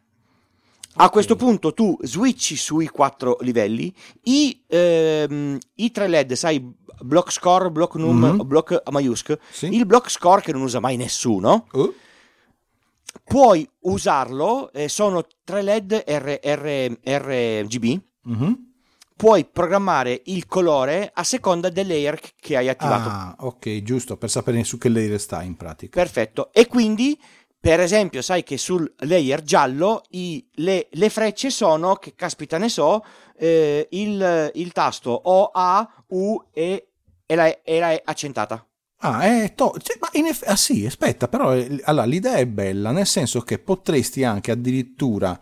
A questo punto tu switchi sui quattro livelli, i, ehm, i tre L E D, sai, block score, block num, mm-hmm. block maiusc, sì. Il block score che non usa mai nessuno, uh. puoi usarlo, eh, sono tre L E D R, R, R G B, mm-hmm. puoi programmare il colore a seconda del layer che hai attivato. Ah, ok, giusto, per sapere su che layer sta in pratica. Perfetto, e quindi per esempio sai che sul layer giallo i, le, le frecce sono, che caspita ne so, eh, il, il tasto O, A, U, E e la, e la E accentata. Ah, è to- cioè, ma in eff- ah sì, aspetta, però eh, allora, l'idea è bella, nel senso che potresti anche addirittura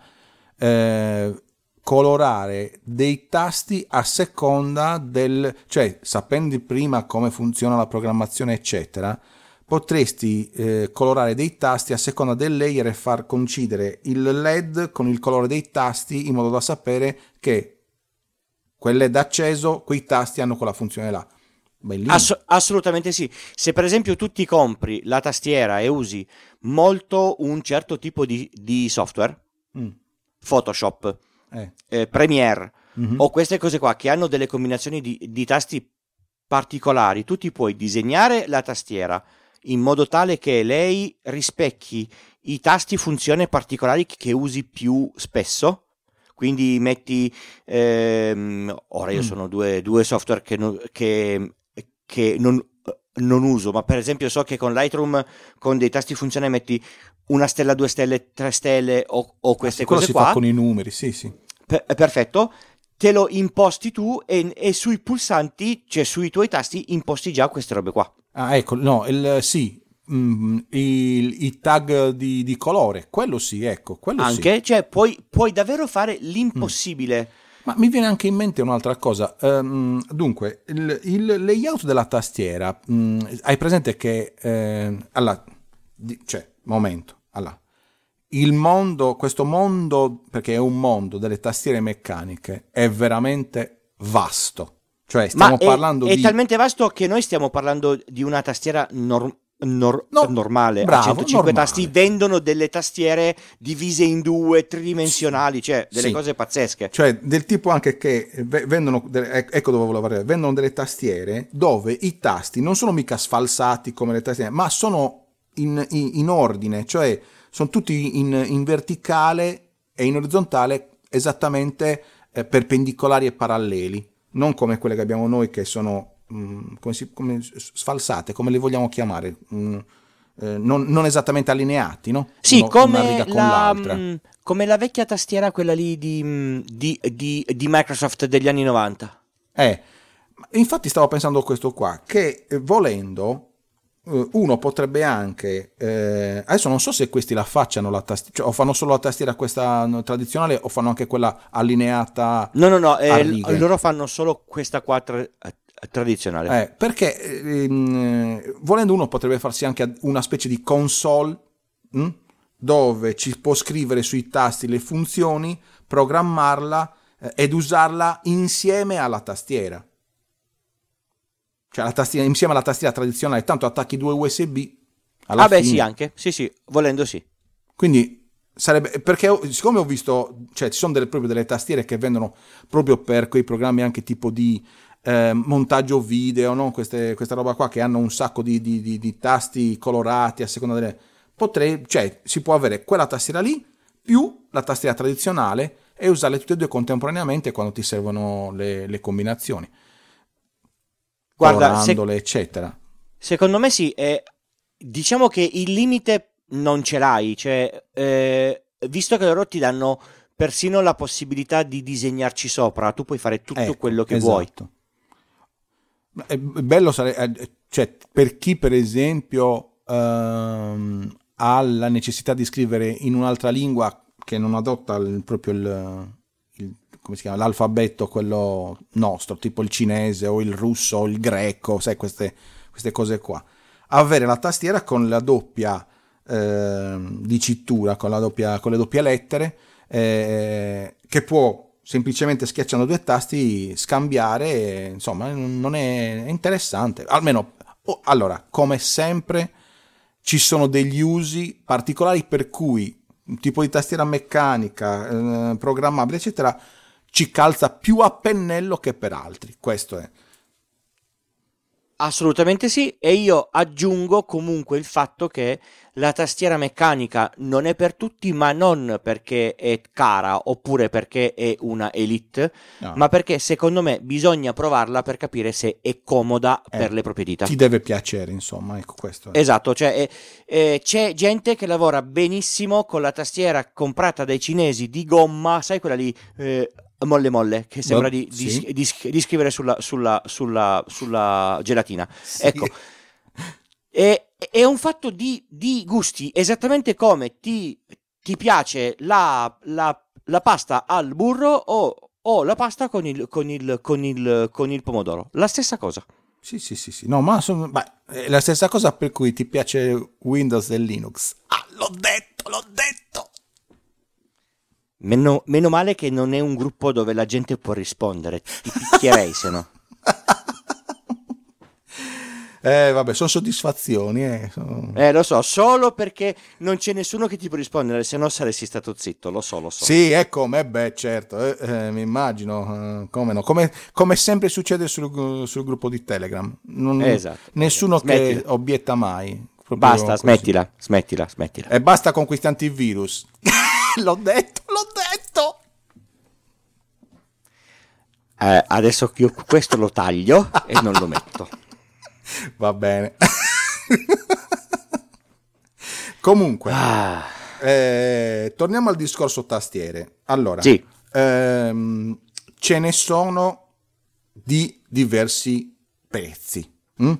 eh, colorare dei tasti a seconda del, cioè sapendo prima come funziona la programmazione eccetera, potresti eh, colorare dei tasti a seconda del layer e far coincidere il L E D con il colore dei tasti in modo da sapere che quel L E D acceso, quei tasti hanno quella funzione là. Ass- assolutamente sì. Se per esempio tu ti compri la tastiera e usi molto un certo tipo di, di software, mm. Photoshop, eh. Eh, Premiere mm-hmm. o queste cose qua che hanno delle combinazioni di, di tasti particolari, tu ti puoi disegnare la tastiera in modo tale che lei rispecchi i tasti funzione particolari che usi più spesso. Quindi metti ehm, ora io mm. sono due, due software che, no, che che non, non uso, ma per esempio so che con Lightroom con dei tasti funzione metti una stella, due stelle, tre stelle o, o queste ah, cose si qua. Fa con i numeri, sì, sì. Per, perfetto, te lo imposti tu e, e sui pulsanti, cioè sui tuoi tasti imposti già queste robe qua. Ah, ecco, no, il, sì, mm, i, i tag di, di colore, quello sì, ecco, quello anche, sì. Cioè puoi, puoi davvero fare l'impossibile. Mm. Ma mi viene anche in mente un'altra cosa. Um, dunque, il, il layout della tastiera, um, hai presente che... Eh, allora, di, cioè, momento, allora, il mondo, questo mondo, perché è un mondo delle tastiere meccaniche, è veramente vasto. Cioè, stiamo Ma parlando è, di... è talmente vasto che noi stiamo parlando di una tastiera normale. Nor- no, normale bravo, a centocinque normale. tasti, vendono delle tastiere divise in due, tridimensionali, cioè delle sì. cose pazzesche, cioè del tipo anche che vendono delle, ecco dove volevo arrivare, vendono delle tastiere dove i tasti non sono mica sfalsati come le tastiere, ma sono in, in, in ordine, cioè sono tutti in, in verticale e in orizzontale esattamente eh, perpendicolari e paralleli, non come quelle che abbiamo noi che sono Come, si, come sfalsate, come le vogliamo chiamare, mm, eh, non, non esattamente allineati, no? Sì, Uno, come, una riga con la, l'altra. mh, come la vecchia tastiera, quella lì di, di, di, di Microsoft degli anni novanta. Eh, infatti stavo pensando a questo qua, che eh, volendo eh, uno potrebbe anche, eh, adesso non so se questi la facciano la tastiera, cioè, o fanno solo la tastiera questa tradizionale o fanno anche quella allineata. No, no, no, a eh, righe. loro fanno solo questa qua tra, tradizionale. Eh, perché ehm, volendo uno potrebbe farsi anche una specie di console mh, dove ci può scrivere sui tasti le funzioni, programmarla eh, ed usarla insieme alla tastiera. Cioè la tastiera, insieme alla tastiera tradizionale, tanto attacchi due U S B alla ah beh fine. sì, anche, sì sì, volendo sì. Quindi sarebbe, perché siccome ho visto, cioè ci sono delle, proprio delle tastiere che vendono proprio per quei programmi anche tipo di Eh, montaggio video, no? Queste, questa roba qua che hanno un sacco di, di, di, di tasti colorati a seconda delle... Potrei, cioè si può avere quella tastiera lì più la tastiera tradizionale e usarle tutte e due contemporaneamente quando ti servono le, le combinazioni. Guarda, se, eccetera. Secondo me sì, eh, diciamo che il limite non ce l'hai, cioè eh, visto che loro ti danno persino la possibilità di disegnarci sopra, tu puoi fare tutto ecco, quello che esatto. vuoi. È bello sarebbe, cioè per chi per esempio ehm, ha la necessità di scrivere in un'altra lingua che non adotta il, proprio il, il come si chiama, l'alfabeto quello nostro, tipo il cinese o il russo o il greco, sai, queste, queste cose qua, avere la tastiera con la doppia eh, dicitura, con la doppia, con le doppie lettere eh, che può semplicemente schiacciando due tasti scambiare, insomma non è, è interessante, almeno oh, allora come sempre ci sono degli usi particolari per cui un tipo di tastiera meccanica eh, programmabile eccetera ci calza più a pennello che per altri, questo è. Assolutamente sì, e io aggiungo comunque il fatto che la tastiera meccanica non è per tutti, ma non perché è cara oppure perché è una elite, no. ma perché secondo me bisogna provarla per capire se è comoda eh, per le proprie dita. Ti deve piacere, insomma, ecco questo. È. Esatto, cioè eh, eh, c'è gente che lavora benissimo con la tastiera comprata dai cinesi di gomma, sai quella lì eh, molle molle, che sembra di, sì. di, di, di scrivere sulla, sulla, sulla, sulla gelatina. Sì. Ecco. È, è un fatto di, di gusti, esattamente come ti, ti piace la, la, la pasta al burro o, o la pasta con il, con, il, con, il, con il pomodoro. La stessa cosa. Sì, sì, sì, sì. No, ma sono, beh, è la stessa cosa per cui ti piace Windows e Linux. Ah, l'ho detto, l'ho detto! Meno, meno male che non è un gruppo dove la gente può rispondere. Ti picchierei se no. Eh, vabbè, sono soddisfazioni. Eh, sono... eh, lo so, solo perché non c'è nessuno che ti può rispondere, se no saresti stato zitto, lo so, lo so. Sì, è come, beh, certo, eh, eh, mi immagino, eh, come no, come, come sempre succede sul, sul gruppo di Telegram. Non, esatto. Nessuno esatto. che obietta mai. Basta, così. smettila, smettila, smettila. E basta con questi antivirus. L'ho detto, l'ho detto! Eh, adesso io questo lo taglio e non lo metto. Va bene. Comunque, ah. eh, torniamo al discorso tastiere. Allora, sì. ehm, ce ne sono di diversi prezzi. Mm?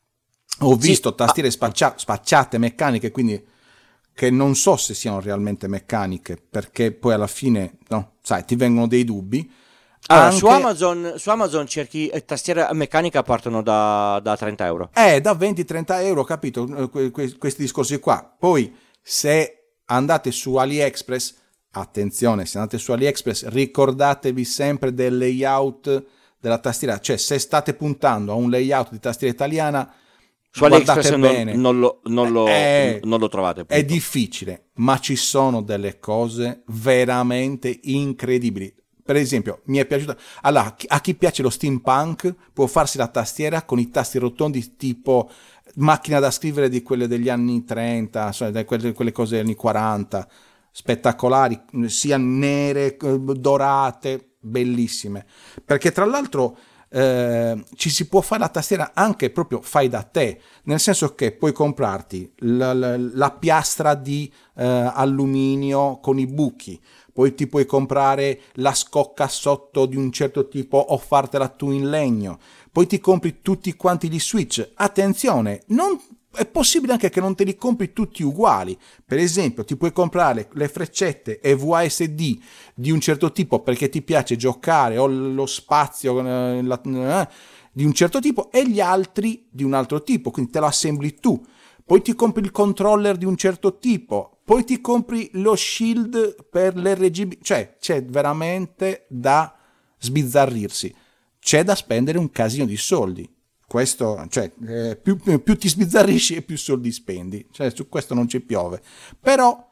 Ho visto sì. tastiere ah. spaccia- spacciate meccaniche, quindi che non so se siano realmente meccaniche, perché poi alla fine, no, sai, ti vengono dei dubbi. Allora, Anche... su, Amazon, su Amazon cerchi eh, tastiera meccanica partono da, da trenta euro. Eh, da venti trenta euro, capito? Que- que- questi discorsi qua. Poi, se andate su AliExpress, attenzione, se andate su AliExpress, ricordatevi sempre del layout della tastiera. Cioè, se state puntando a un layout di tastiera italiana, su AliExpress non, bene. Non, lo, non, lo, è, non lo trovate. Punto. È difficile, ma ci sono delle cose veramente incredibili. Per esempio, mi è piaciuta. Allora, a chi piace lo steampunk può farsi la tastiera con i tasti rotondi tipo macchina da scrivere di quelle degli anni trenta, cioè quelle, quelle cose degli anni quaranta, spettacolari, sia nere, dorate, bellissime. Perché tra l'altro eh, ci si può fare la tastiera anche proprio fai da te, nel senso che puoi comprarti la, la, la piastra di eh, alluminio con i buchi, poi ti puoi comprare la scocca sotto di un certo tipo o fartela tu in legno, poi ti compri tutti quanti gli switch. Attenzione, non, è possibile anche che non te li compri tutti uguali. Per esempio, ti puoi comprare le freccette E V A S D di un certo tipo perché ti piace giocare o lo spazio eh, la, eh, di un certo tipo e gli altri di un altro tipo, quindi te lo assembli tu. Poi ti compri il controller di un certo tipo, poi ti compri lo shield per l'R G B, cioè c'è veramente da sbizzarrirsi, c'è da spendere un casino di soldi. Questo, cioè, eh, più, più, più ti sbizzarrisci e più soldi spendi, cioè su questo non ci piove. Però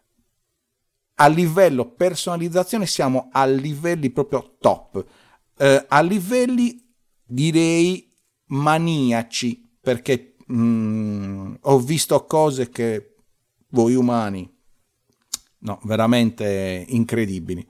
a livello personalizzazione siamo a livelli proprio top, eh, a livelli direi maniaci, perché Mm, ho visto cose che voi umani, no, veramente incredibili.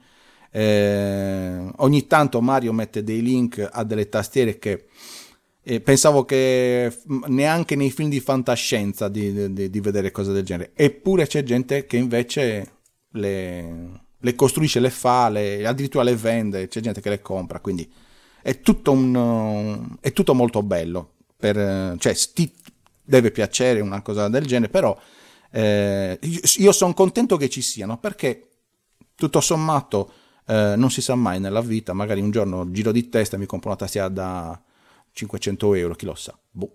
Eh, ogni tanto Mario mette dei link a delle tastiere che eh, pensavo che neanche nei film di fantascienza di, di, di vedere cose del genere. Eppure c'è gente che invece le, le costruisce, le fa, le, addirittura le vende. C'è gente che le compra, quindi è tutto un, è tutto molto bello. Per, cioè, sti, deve piacere una cosa del genere, però eh, io sono contento che ci siano, perché tutto sommato eh, non si sa mai nella vita, magari un giorno giro di testa e mi compro una tastiera da cinquecento euro, chi lo sa. Boh.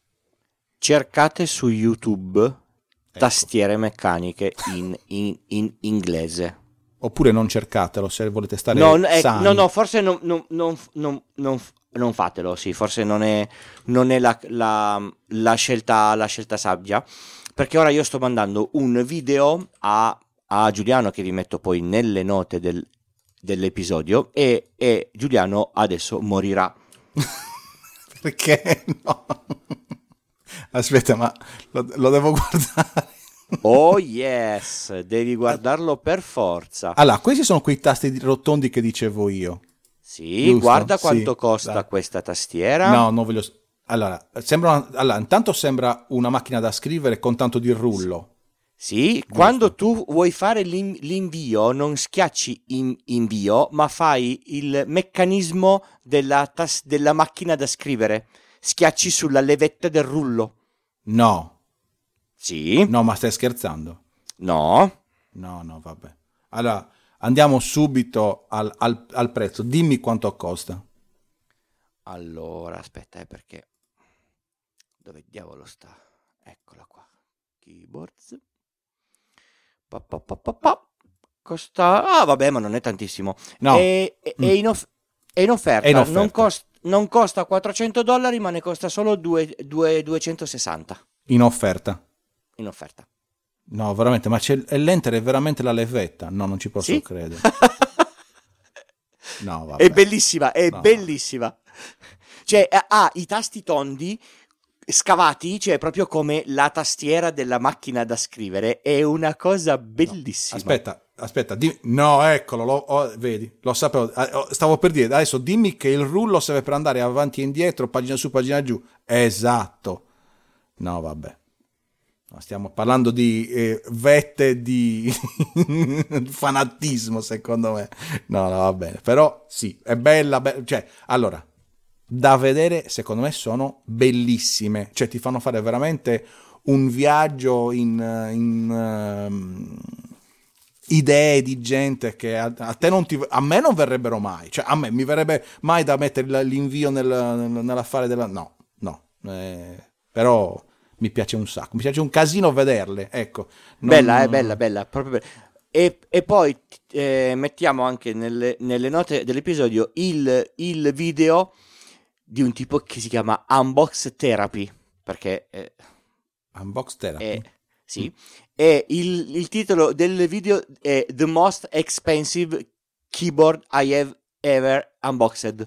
Cercate su YouTube ecco. tastiere meccaniche in, in, in inglese. Oppure non cercatelo se volete stare no, eh, sani. No, no, forse non, non, non, non, non, non fatelo, sì, forse non è, non è la, la, la, scelta, la scelta saggia, perché ora io sto mandando un video a, a Giuliano che vi metto poi nelle note del, dell'episodio e, e Giuliano adesso morirà. Perché no? Aspetta, ma lo, lo devo guardare. Oh yes, devi guardarlo per forza. Allora, questi sono quei tasti rotondi che dicevo io. Sì, Giusto? guarda quanto Sì, costa dai. questa tastiera. No, non voglio. Allora, sembra una- allora, intanto sembra una macchina da scrivere con tanto di rullo. Sì, quando Giusto. tu vuoi fare l'in- l'invio, non schiacci in- invio, ma fai il meccanismo della, tas- della macchina da scrivere. Schiacci sulla levetta del rullo. No, Sì, no, ma stai scherzando? no. No, no, vabbè. Allora, andiamo subito al, al- al prezzo. Dimmi quanto costa. Allora, aspetta, eh, perché... Dove diavolo sta? Eccola qua. Keyboards. Pa, pa, pa, pa, pa. Costa... Ah, vabbè, ma non è tantissimo. No, È, è- è mm, in, off- è in è in offerta. Non, offerta. cost- non costa quattrocento dollari, ma ne costa solo due- due- duecentosessanta In offerta. in offerta. No, veramente, ma c'è, e l'enter è veramente la levetta. No, non ci posso Sì? credere. No, È vabbè. bellissima, è No. bellissima. Cioè, ha ha i tasti tondi scavati, cioè proprio come la tastiera della macchina da scrivere. È una cosa No. bellissima. Aspetta, aspetta, dimmi. No, eccolo, lo, oh, vedi, lo sapevo. Eh, oh, Stavo per dire, adesso dimmi che il rullo serve per andare avanti e indietro, pagina su, pagina giù. Esatto. No, vabbè. No, stiamo parlando di eh, vette di fanatismo, secondo me. No, no, va bene. Però sì, è bella, be- cioè, allora, da vedere, secondo me sono bellissime. Cioè, ti fanno fare veramente un viaggio in, in ehm, idee di gente che a, a te non ti, a me non verrebbero mai. Cioè, a me mi verrebbe mai da mettere l'invio nel, nel- nell'affare della... No, no. Eh, però mi piace un sacco, mi piace un casino vederle, ecco. Bella, è Non... bella, bella, proprio bella. E, e poi eh, mettiamo anche nelle, nelle note dell'episodio il, il video di un tipo che si chiama Unbox Therapy, perché eh, Unbox Therapy? è, sì, e il, il titolo del video è The Most Expensive Keyboard I Have Ever Unboxed.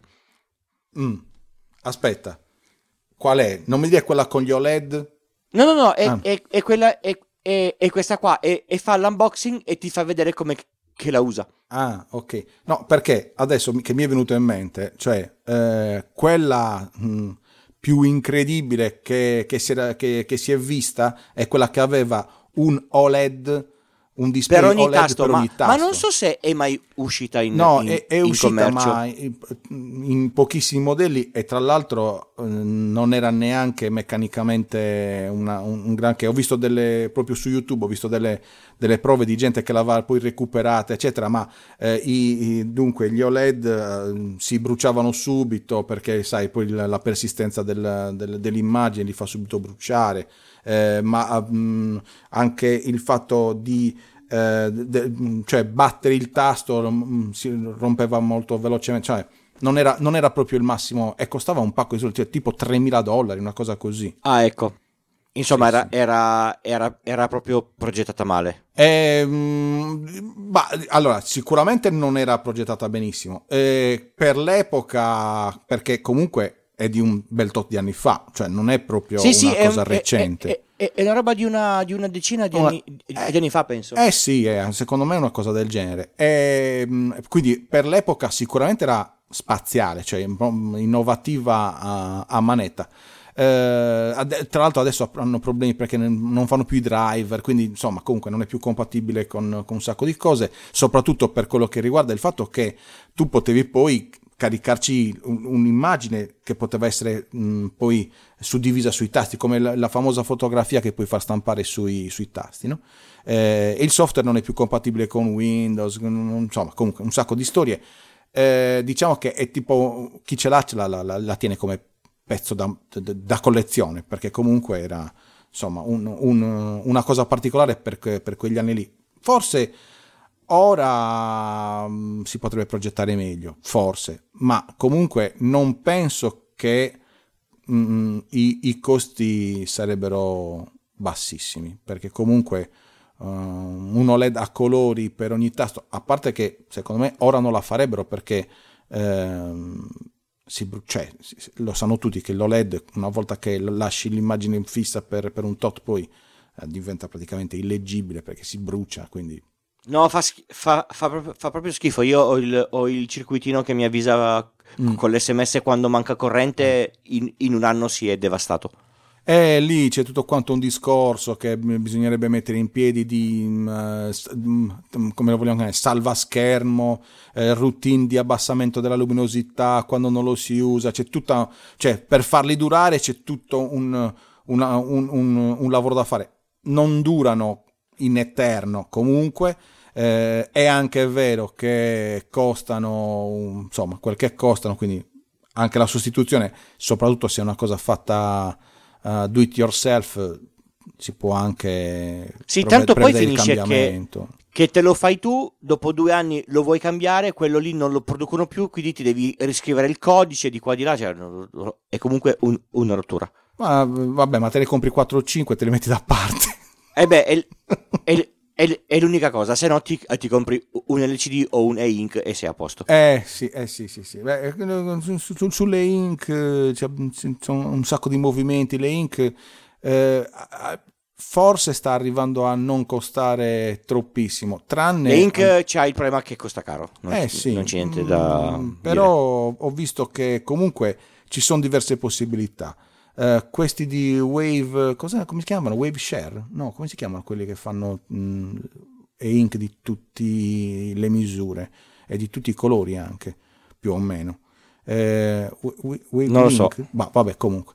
Mm. Aspetta, qual è? Non mi dire quella con gli O L E D? No, no, no, è, Ah, è, è quella, è, è, è questa qua, e, e fa l'unboxing e ti fa vedere come che la usa. ah, ok. No, perché adesso mi- che mi è venuto in mente, cioè, eh, quella mh, più incredibile che, che si era- che- che si è vista è quella che aveva un O L E D, un Per display ogni O L E D tasto, per ma, ogni ma non tasto. so se è mai uscita in, No, in, è, è in uscita commercio. ma in, in pochissimi modelli e tra l'altro eh, non era neanche meccanicamente una- un, un granché. Ho visto delle, proprio su YouTube, ho visto delle, delle prove di gente che l'aveva poi recuperata, eccetera, ma eh, i, i- dunque gli O L E D eh, si bruciavano subito perché sai, poi la, la persistenza del- del- dell'immagine li fa subito bruciare, eh, ma mh, anche il fatto di eh, de- cioè battere il tasto mm, si rompeva molto velocemente, cioè non era, non era proprio il massimo e costava un pacco di soldi, cioè, tipo tremila dollari, una cosa così. Ah, ecco. Insomma, Sì, era, sì. era, era, era proprio progettata male. E, mm, bah, allora, sicuramente non era progettata benissimo. E per l'epoca, perché comunque è di un bel tot di anni fa, cioè non è proprio Sì, sì, una è, cosa un- è, è, recente. è, è- è una roba di una, di una decina di Una- anni, di eh, anni fa, penso. eh sì, eh, secondo me è una cosa del genere. E, mh, quindi per l'epoca sicuramente era spaziale, cioè in- innovativa a, a manetta. Eh, ade- tra l'altro adesso hanno problemi perché ne- non fanno più i driver, quindi insomma comunque non è più compatibile con, con un sacco di cose, soprattutto per quello che riguarda il fatto che tu potevi poi caricarci un- un'immagine che poteva essere mh, poi suddivisa sui tasti, come la, la famosa fotografia che puoi far stampare sui, sui tasti, no? Eh, il software non è più compatibile con Windows, non- insomma comunque un sacco di storie. Eh, diciamo che è tipo chi ce l'ha ce la, la, la- la tiene come pezzo da, da- da collezione, perché comunque era insomma un- un- una cosa particolare per, que- per quegli anni lì. Forse ora mm, si potrebbe progettare meglio, forse, ma comunque non penso che mm, i, i costi sarebbero bassissimi, perché comunque uh, un O L E D a colori per ogni tasto, a parte che secondo me ora non la farebbero perché ehm, si, bru- cioè, si- lo sanno tutti che l'O L E D una volta che lasci l'immagine fissa per, per un tot poi eh, diventa praticamente illeggibile perché si brucia, quindi... No, fa, schi- fa, fa, proprio, fa proprio schifo. Io ho il, ho il circuitino che mi avvisa Mm. con l'esse emme esse quando manca corrente, in, in un anno si è devastato. E lì c'è tutto quanto un discorso che bisognerebbe mettere in piedi di, mm, s- mm, come lo vogliamo chiamare, salvaschermo, eh, routine di abbassamento della luminosità quando non lo si usa, c'è tutta, cioè per farli durare c'è tutto un, una- un- un- un lavoro da fare. Non durano in eterno comunque, eh, è anche vero che costano, un- insomma, quel che costano, quindi anche la sostituzione, soprattutto se è una cosa fatta uh, do it yourself, si può anche Sì, prove- tanto poi prevedere il finisce che, cambiamento. che te lo fai tu, dopo due anni lo vuoi cambiare, quello lì non lo producono più, quindi ti devi riscrivere il codice di qua di là, cioè, è comunque un- una rottura. Ma vabbè, ma te ne compri quattro o cinque e te le metti da parte. E beh, è, è- è- è l'unica cosa, se no ti, ti compri un elle ci di o un e-ink e sei a posto. Eh sì, eh sì, sì, sì. Beh, su- su- sulle ink eh, c'è, ci sono un sacco di movimenti. Le ink eh, forse sta arrivando a non costare troppissimo, tranne... Le ink c'ha il problema che costa caro, non, Eh c- sì, non c'è niente da mm, dire. però ho visto che comunque ci sono diverse possibilità. Eh, questi di Wave, cosa, come si chiamano? Wave Share? No, come si chiamano quelli che fanno mm, e-ink di tutte le misure e di tutti i colori anche, più o meno. Eh, Wa- Wave Non lo so. Ink? Bah, vabbè, comunque.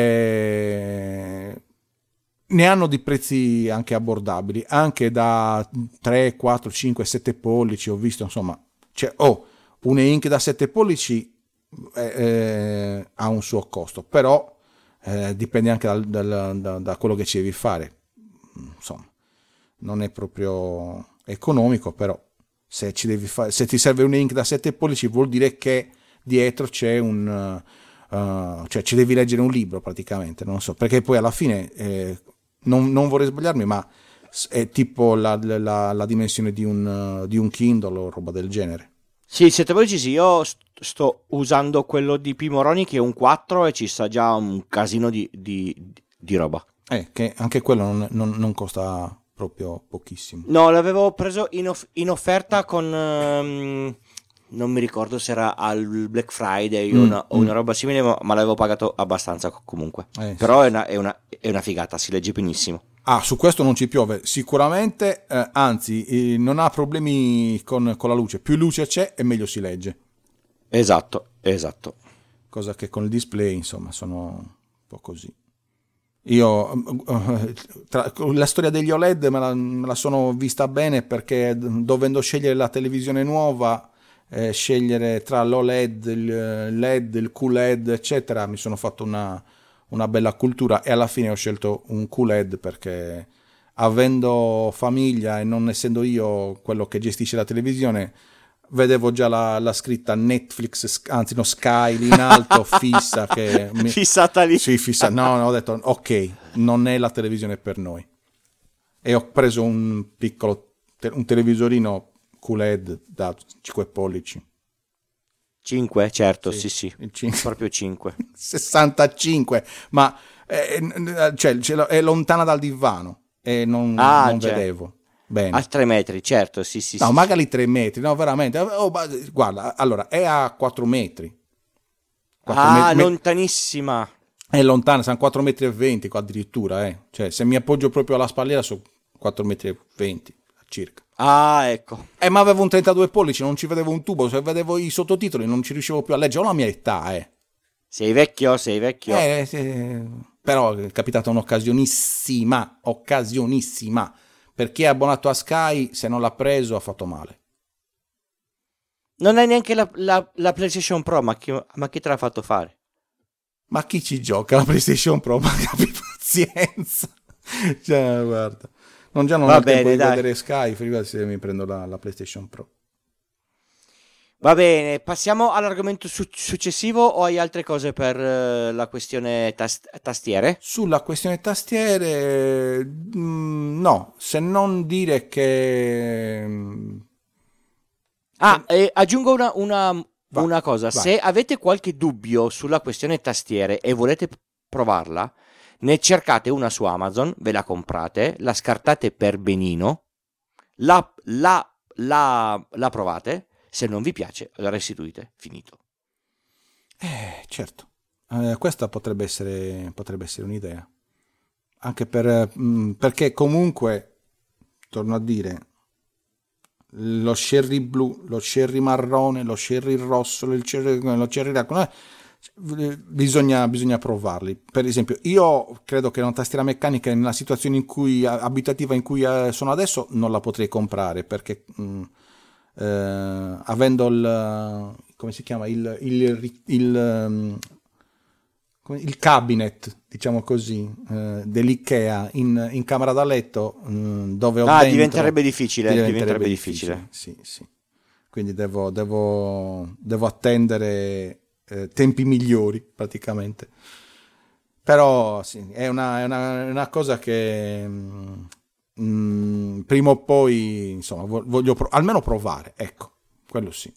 Eh, ne hanno di prezzi anche abbordabili, anche da tre, quattro, cinque, sette pollici, ho visto, insomma, cioè, oh, un e-ink da sette pollici eh, eh, ha un suo costo, però eh, dipende anche dal, dal, da, da quello che ci devi fare, insomma, non è proprio economico, però se, ci devi fare, se ti serve un e-ink da sette pollici vuol dire che dietro c'è un... Uh, cioè ci devi leggere un libro praticamente, non so, perché poi alla fine eh, non, non vorrei sbagliarmi, ma è tipo la, la, la dimensione di un, uh, di un Kindle o roba del genere. Sì, sette pollici sì, io st- sto usando quello di P. Moroni che è un quattro e ci sta già un casino di, di- di roba. Eh, che anche quello non, non, non costa proprio pochissimo. No, l'avevo preso in, off- in offerta con... ehm, non mi ricordo se era al Black Friday o, Mm, una, o una mm. roba simile, ma ma l'avevo pagato abbastanza co- comunque. Eh, Però sì. è una, è, una, è una figata, si legge benissimo. Ah, su questo non ci piove sicuramente, eh, anzi eh, non ha problemi con, con la luce, più luce c'è e meglio si legge, Esatto, esatto. cosa che con il display insomma sono un po' così. Io eh, tra- la storia degli O L E D me la, me la sono vista bene perché d- dovendo scegliere la televisione nuova, eh, scegliere tra l'O L E D, il L E D, il Q L E D, eccetera, mi sono fatto una, una bella cultura e alla fine ho scelto un Q L E D perché avendo famiglia e non essendo io quello che gestisce la televisione, vedevo già la, la scritta Netflix, anzi no, Sky lì in alto, fissa che mi... Fissata lì. Sì, fissa. No, no, ho detto ok, non è la televisione per noi. E ho preso un piccolo te- un televisorino Q L E D da cinque pollici. cinque, certo, Sì, sì, sì. il cinque. Proprio cinque. sessantacinque, ma eh, n- cioè, ce l'ho- è lontana dal divano e non, Ah, non cioè, vedevo bene. a tre metri, certo, sì, sì, No, sì. magari tre metri, no, veramente. Oh, ma- guarda, allora, è a quattro metri. quattro Ah, me- me- lontanissima. È lontana, sono quattro metri e venti addirittura, eh. Cioè, se mi appoggio proprio alla spalliera sono quattro metri e venti circa. Ah, ecco. Eh, ma avevo un trentadue pollici, non ci vedevo un tubo, se vedevo i sottotitoli non ci riuscivo più a leggere. Ho la mia età, eh. Sei vecchio, sei vecchio. Eh, sì, però è capitata un'occasionissima, occasionissima. Per chi è abbonato a Sky, se non l'ha preso, ha fatto male. Non hai neanche la, la- la PlayStation Pro, ma chi, ma chi te l'ha fatto fare? Ma chi ci gioca la PlayStation Pro? Ma abbi pazienza. Cioè, guarda. Non già non Va ho il tempo bene, di dai. vedere Sky, figurati se mi prendo la, la PlayStation Pro. Va bene, passiamo all'argomento su- successivo o hai altre cose per eh, la questione tas- tastiere? Sulla questione tastiere, mm, no, se non dire che... mm, Ah, e aggiungo una, una- Vai, una cosa. vai. Se avete qualche dubbio sulla questione tastiere e volete p- provarla, ne cercate una su Amazon, ve la comprate, la scartate per benino, la, la, la, la provate, se non vi piace la restituite, finito. Eh, certo, eh, questa potrebbe essere, potrebbe essere un'idea, anche per, mh, perché comunque, torno a dire, lo sherry blu, lo sherry marrone, lo sherry rosso, il sherry, lo sherry eh, bisogna, bisogna provarli. Per esempio, io credo che una tastiera meccanica nella situazione in cui abitativa in cui sono adesso non la potrei comprare, perché mh, eh, avendo il, come si chiama, il, il, il, um, il cabinet, diciamo così, eh, dell'Ikea in, in camera da letto, mh, dove ho ah, dentro, diventerebbe difficile, diventerebbe, diventerebbe difficile. difficile. Sì, sì. Quindi devo, devo, devo attendere eh, tempi migliori, praticamente. Però sì, è una, è una, è una cosa che mh, prima o poi, insomma, voglio pro- almeno provare, ecco, quello sì.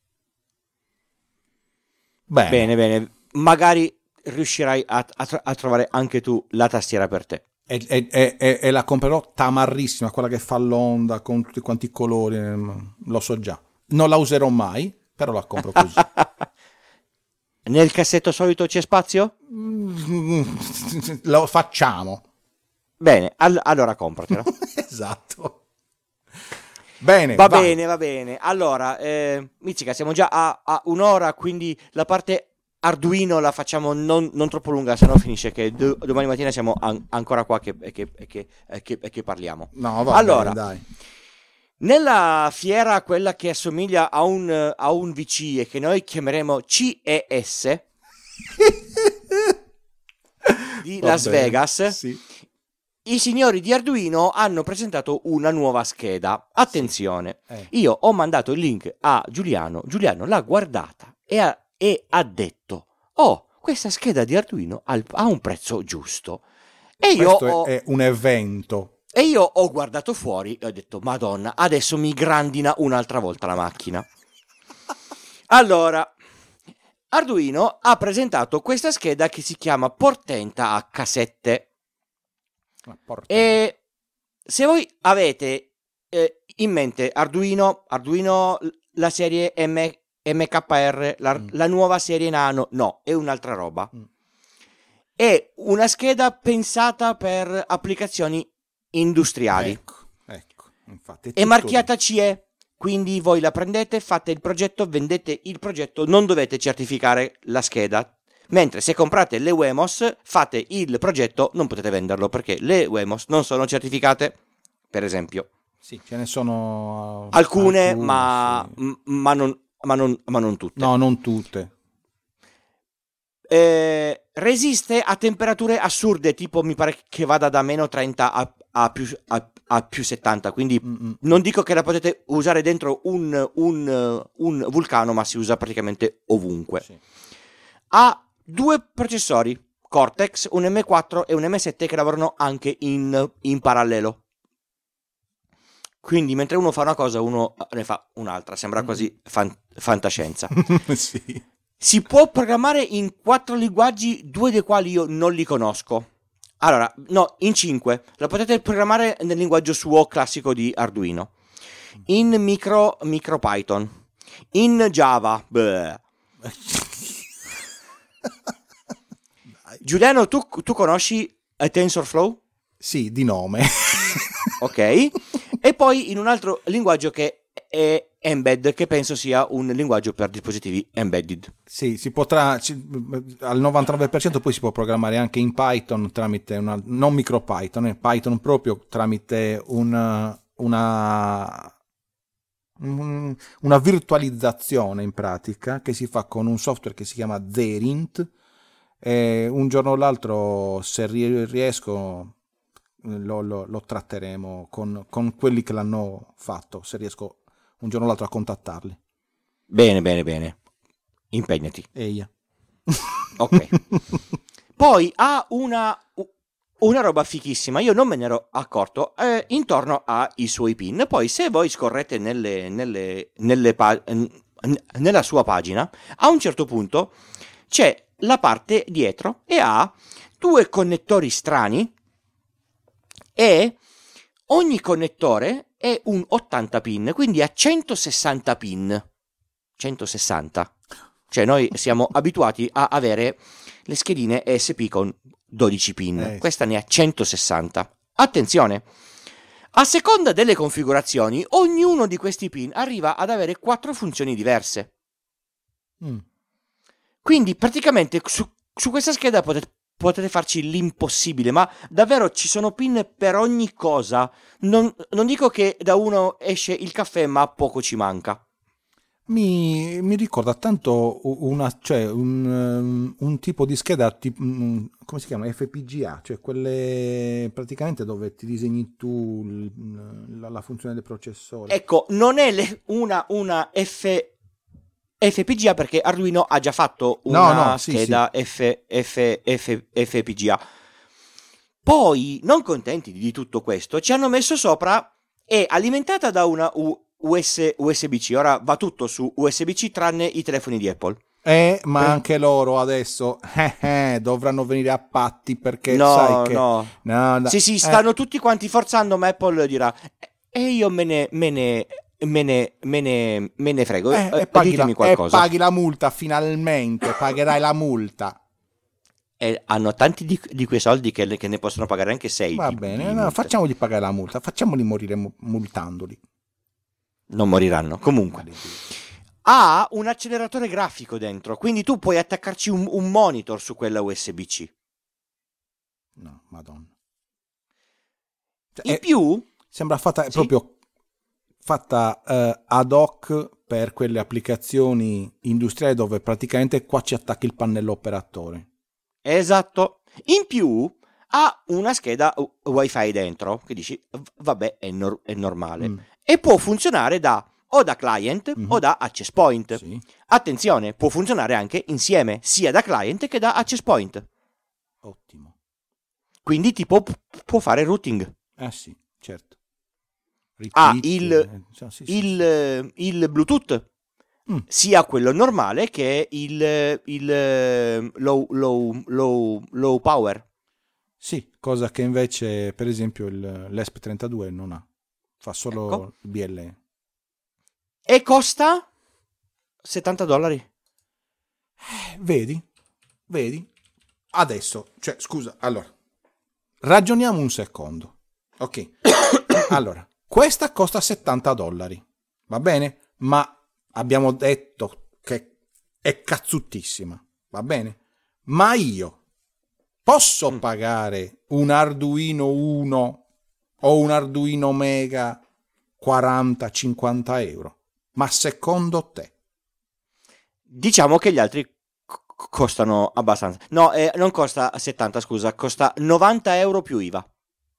Bene, Bene, bene. Magari riuscirai a, a, a trovare anche tu la tastiera per te. E, e, e, e la comprerò tamarrissima, quella che fa l'onda con tutti quanti i colori, lo so già. Non la userò mai, però la compro così. Nel cassetto solito c'è spazio? Lo facciamo. Bene, all- allora compratela. Esatto. Bene, va vai. bene, va bene. Allora, eh, Mizzica, siamo già a, a un'ora, quindi la parte Arduino la facciamo non, non troppo lunga, se no finisce che do- domani mattina siamo an- ancora qua che, che, che, che, che parliamo. No, va allora, bene, dai. Nella fiera, quella che assomiglia a un, a un V C e che noi chiameremo C E S di Va Las bene, Vegas, sì. I signori di Arduino hanno presentato una nuova scheda. Attenzione, sì. eh. io ho mandato il link a Giuliano, Giuliano l'ha guardata e ha, e ha detto: oh, questa scheda di Arduino ha, ha un prezzo giusto. E io Questo ho... è un evento. E io ho guardato fuori e ho detto: Madonna, adesso mi grandina un'altra volta la macchina. Allora, Arduino ha presentato questa scheda che si chiama Portenta acca sette. E se voi avete eh, in mente Arduino, Arduino la serie M, M K R, la, mm. la nuova serie Nano, no, è un'altra roba. Mm. È una scheda pensata per applicazioni industriali. Ecco, ecco, infatti, è, è marchiata C E, quindi voi la prendete, fate il progetto, vendete il progetto, non dovete certificare la scheda. Mentre se comprate le Wemos, fate il progetto, non potete venderlo perché le Wemos non sono certificate, per esempio. Sì, ce ne sono alcune, alcune, ma, sì. m- ma, non, ma, non, ma non tutte. No, non tutte. Eh, resiste a temperature assurde, tipo mi pare che vada da meno trenta a, a, più, a, a più settanta, quindi Mm-mm. non dico che la potete usare dentro un, un, un vulcano, ma si usa praticamente ovunque. Sì. Ha due processori Cortex, un M quattro e un M sette che lavorano anche in, in parallelo. Quindi mentre uno fa una cosa, uno ne fa un'altra. Sembra quasi fan- fantascienza. Sì. Si può programmare in quattro linguaggi, due dei quali io non li conosco. Allora, no, in cinque. La potete programmare nel linguaggio suo classico di Arduino. In micro, micro Python. In Java. Bleh. Giuliano, tu, tu conosci TensorFlow? Sì, di nome. Ok. E poi in un altro linguaggio che è Embed, che penso sia un linguaggio per dispositivi embedded. Sì, si potrà, ci, al novantanove per cento poi si può programmare anche in Python tramite una, non MicroPython, è Python proprio tramite una, una, una virtualizzazione in pratica che si fa con un software che si chiama Xerint. E un giorno o l'altro, se riesco, lo, lo, lo tratteremo con, con quelli che l'hanno fatto, se riesco un giorno o l'altro a contattarli. Bene, bene, bene. Impegnati. Eia. Ok. Poi ha una, una roba fichissima, io non me ne ero accorto, eh, intorno ai suoi pin. Poi se voi scorrete nelle, nelle, nelle pa- nella sua pagina, a un certo punto c'è la parte dietro e ha due connettori strani e ogni connettore è un ottanta pin, quindi ha centosessanta pin. centosessanta. Cioè noi siamo abituati a avere le schedine E S P con dodici pin, eh. questa ne ha centosessanta. Attenzione, a seconda delle configurazioni, ognuno di questi pin arriva ad avere quattro funzioni diverse. Mm. Quindi praticamente su, su questa scheda potete, potete farci l'impossibile, ma davvero ci sono pin per ogni cosa. Non, non dico che da uno esce il caffè, ma poco ci manca. Mi, mi ricorda tanto una, cioè un, um, un tipo di scheda tipo, um, come si chiama? F P G A, cioè quelle praticamente dove ti disegni tu l- la, la funzione del processore. Ecco, non è le, una, una F, F P G A perché Arduino ha già fatto una no, no, scheda sì, sì. F, F, F, F P G A. Poi, non contenti di tutto questo, ci hanno messo sopra, è alimentata da una U, US, U S B C, ora va tutto su U S B C tranne i telefoni di Apple. Eh, ma Per... anche loro adesso eh, eh, dovranno venire a patti perché no, sai che... No, no, no sì, sì, eh. stanno tutti quanti forzando, ma Apple dirà, e io me ne... Me ne Me ne, me, ne, me ne frego, Eh, eh, e, paghi ditemi la, qualcosa. e paghi la multa finalmente, pagherai la multa. E hanno tanti di, di quei soldi che, che ne possono pagare anche sei. Va di, bene, di no, facciamogli pagare la multa, facciamoli morire multandoli. Non moriranno. Comunque, ha un acceleratore grafico dentro, quindi tu puoi attaccarci un, un monitor su quella U S B C. No, madonna. Cioè, In è, più, sembra fatta sì? proprio fatta uh, ad hoc per quelle applicazioni industriali dove praticamente qua ci attacchi il pannello operatore. Esatto. In più ha una scheda Wi-Fi dentro che dici vabbè è, nor- è normale mm. e può funzionare da o da client mm-hmm. o da access point. Sì. Attenzione, può funzionare anche insieme sia da client che da access point. Ottimo. Quindi tipo può fare routing. Eh sì, certo. Repeat, ha il, eh, sì, sì, il, sì. il Bluetooth mm. sia quello normale che il, il low, low, low, low power. Sì, cosa che invece per esempio il, l'E S P trentadue non ha, fa solo ecco. il B L E. E costa settanta dollari. Eh, vedi? Vedi? Adesso, cioè scusa, allora ragioniamo un secondo. Ok. Allora, questa costa settanta dollari, va bene? Ma abbiamo detto che è cazzuttissima, va bene? Ma io posso mm. pagare un Arduino Uno o un Arduino Mega quaranta cinquanta euro? Ma secondo te? Diciamo che gli altri c- costano abbastanza. No, eh, non costa settanta, scusa, costa novanta euro più I V A.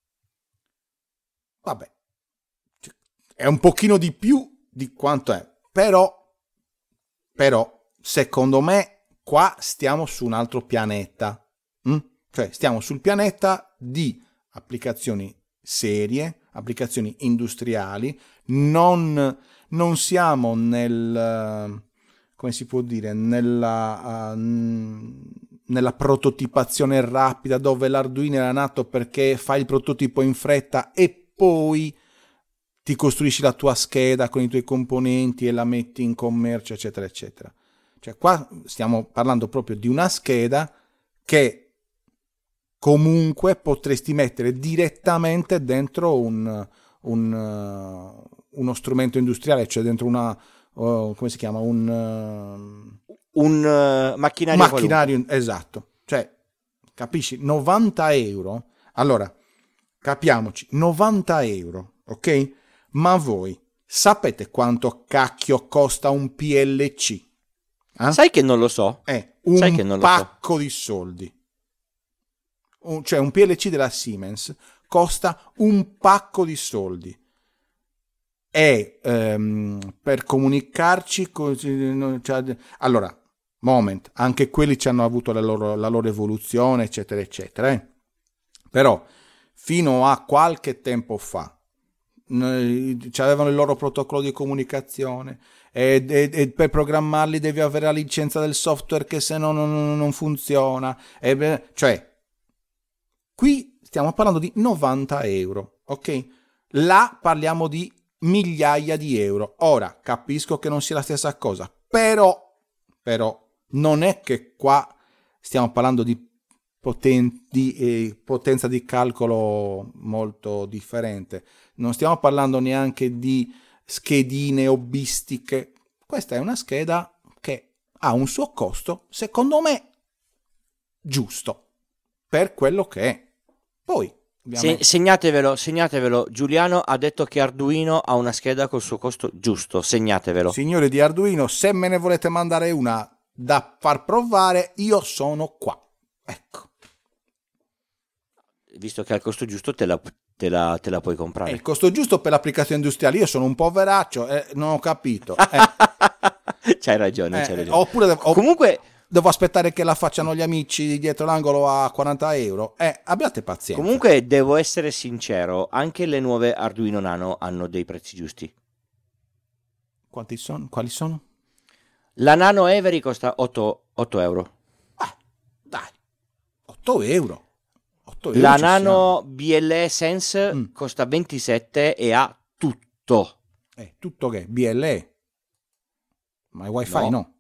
Vabbè. È un pochino di più di quanto è, però, però secondo me qua stiamo su un altro pianeta, mm? Cioè stiamo sul pianeta di applicazioni serie, applicazioni industriali, non, non siamo nel, come si può dire, nella, uh, nella prototipazione rapida dove l'Arduino era nato perché fai il prototipo in fretta e poi ti costruisci la tua scheda con i tuoi componenti e la metti in commercio, eccetera, eccetera. Cioè qua stiamo parlando proprio di una scheda che comunque potresti mettere direttamente dentro un, un, uh, uno strumento industriale, cioè dentro una, uh, come si chiama? Un, uh, un uh, macchinario. Macchinario, qualunque. Esatto. Cioè, capisci? novanta euro. Allora, capiamoci, novanta euro, ok? Ma voi sapete quanto cacchio costa un P L C? Eh? Sai che non lo so. È un Sai che non pacco lo so. di soldi. Un, cioè un P L C della Siemens costa un pacco di soldi. E ehm, per comunicarci... Cioè, allora, moment, anche quelli ci hanno avuto la loro, la loro evoluzione, eccetera, eccetera. Eh? Però, fino a qualche tempo fa, avevano il loro protocollo di comunicazione e, e, e per programmarli devi avere la licenza del software che se no non, non funziona. E, cioè, qui stiamo parlando di novanta euro, ok? Là parliamo di migliaia di euro. Ora, capisco che non sia la stessa cosa, però, però non è che qua stiamo parlando di Poten- di, eh, potenza di calcolo molto differente, non stiamo parlando neanche di schedine hobbistiche. Questa è una scheda che ha un suo costo, secondo me giusto per quello che è. Poi Se, segnatevelo, segnatevelo. Giuliano ha detto che Arduino ha una scheda col suo costo giusto, segnatevelo. Signori di Arduino, se me ne volete mandare una da far provare, io sono qua, ecco. Visto che ha il costo giusto, te la, te la, te la puoi comprare. È il costo giusto per l'applicazione industriale. Io sono un poveraccio e eh, non ho capito. Eh. c'hai ragione, eh, c'hai ragione. Oppure devo, comunque devo aspettare che la facciano gli amici dietro l'angolo a quaranta euro. Eh, abbiate pazienza. Comunque devo essere sincero, anche le nuove Arduino Nano hanno dei prezzi giusti. Quanti sono? Quali sono? La Nano Avery costa otto euro. Ah, dai, otto euro. La Nano B L E Sense mm. costa ventisette e ha tutto. Eh, tutto che? B L E? Ma è wifi no? no.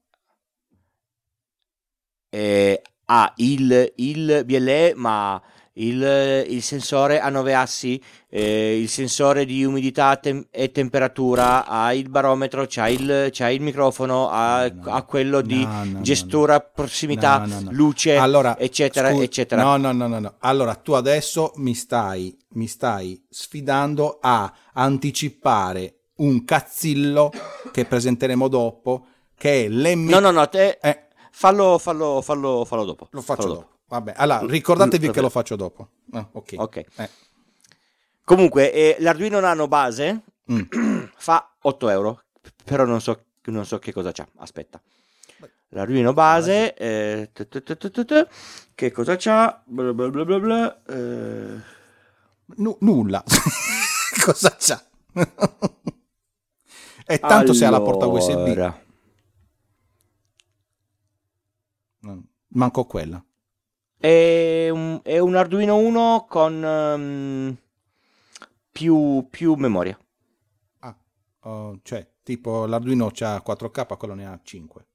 Eh, ha il, il B L E, ma il, il sensore a nove assi, eh, il sensore di umidità tem- e temperatura, ha il barometro, c'ha il, c'ha il microfono, ha, no, no, ha quello no, di no, gestura, no, prossimità, no, no, no. luce, allora, eccetera, scu- eccetera. No, no, no, no, no. Allora, tu adesso mi stai, mi stai sfidando a anticipare un cazzillo che presenteremo dopo, che è l'M... No, no, no, te... Eh. Fallo, fallo, fallo, fallo dopo. Lo faccio fallo dopo. dopo. Vabbè, allora ricordatevi L- che lo faccio dopo. Ah, ok. okay. Eh. Comunque, eh, l'Arduino Nano base mm. fa otto euro, però non so, non so che cosa c'ha. Aspetta. L'Arduino base, eh, t- t- t- t- t- che cosa c'ha? Bla bla bla bla bla, eh... N- nulla. Cosa c'ha? E tanto allora... se ha la porta U S B. Manco quella. È un, è un Arduino Uno con um, più, più memoria. Ah, uh, cioè, tipo l'Arduino c'ha quattro K, quello ne ha cinque.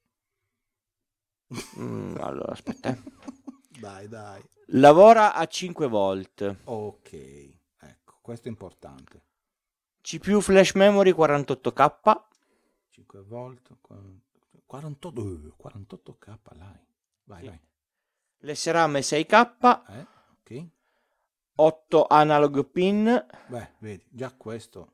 Mm, allora, aspetta. Dai, dai. Lavora a cinque volt. Ok, ecco, questo è importante. C P U flash memory quarantotto K. cinque volt, quarantotto, quarantotto K, dai. Vai, sì. vai. L'SRAM sei K. Eh, ok. otto analog pin. Beh, vedi, già questo.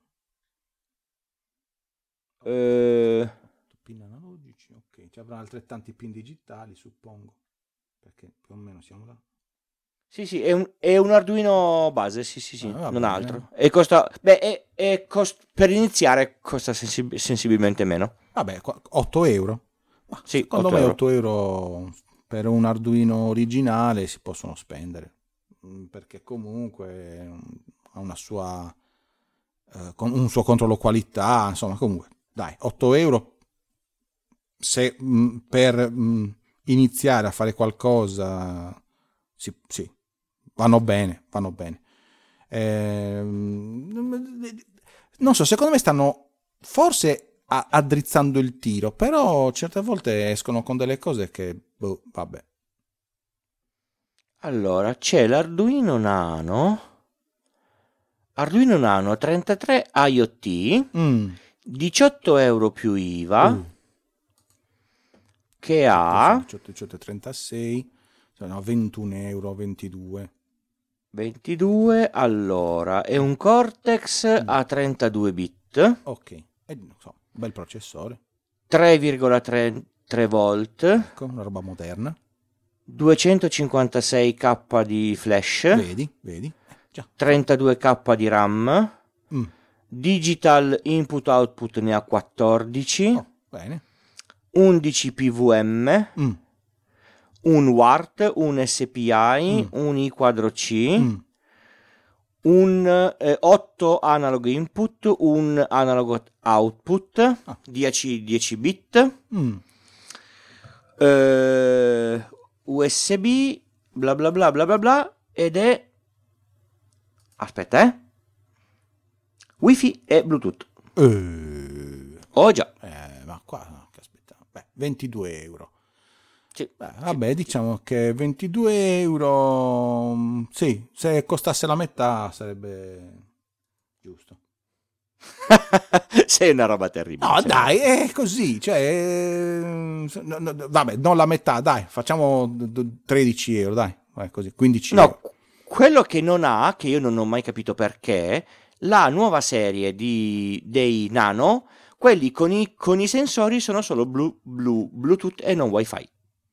Eh... Pin analogici, ok. Ci avranno altrettanti pin digitali, suppongo. Perché più o meno siamo là. Sì, sì, è un, è un Arduino base, sì, sì, sì, ah, non altro. E costa, beh, è, è cost, per iniziare costa sensib- sensibilmente meno. Vabbè, otto euro. Ma sì, secondo me otto euro per un Arduino originale si possono spendere, perché comunque ha una sua eh, un suo controllo qualità, insomma, comunque dai, otto euro se mh, per mh, iniziare a fare qualcosa sì, sì, vanno bene, vanno bene. Eh, non so, secondo me stanno forse addrizzando il tiro, però certe volte escono con delle cose che boh, vabbè. Allora c'è l'Arduino Nano Arduino Nano trentatré IoT, mm. diciotto euro più I V A, uh. che ha diciotto, diciotto, trentasei, no, ventuno euro, ventidue ventidue. Allora è un Cortex mm. a trentadue bit, ok, e non so, bel processore, tre virgola tre volt, ecco, una roba moderna, duecentocinquantasei K di flash, vedi, vedi, già. trentadue K di RAM, mm. digital input output ne ha quattordici, oh, bene. undici P V M, mm. un W A R T, un S P I, mm. un I quadro C, mm. un eh, otto analog input, un analog output, Ah. dieci, dieci bit, Mm. eh, U S B, bla bla bla bla bla bla, ed è... Aspetta, eh? Wi-Fi e Bluetooth. Eh, Oh già. eh, ma qua, che aspetta, beh, ventidue euro. Sì. Beh, vabbè, diciamo che ventidue euro, mm, sì, se costasse la metà sarebbe giusto. Sei una roba terribile. No, sei dai, una roba- è così, cioè, eh, no, no, vabbè, non la metà, dai, facciamo d- d- tredici euro, dai, vai così, quindici euro. No, quello che non ha, che io non ho mai capito perché, la nuova serie di, dei Nano, quelli con i, con i sensori sono solo blu, blu, Bluetooth e non Wi-Fi.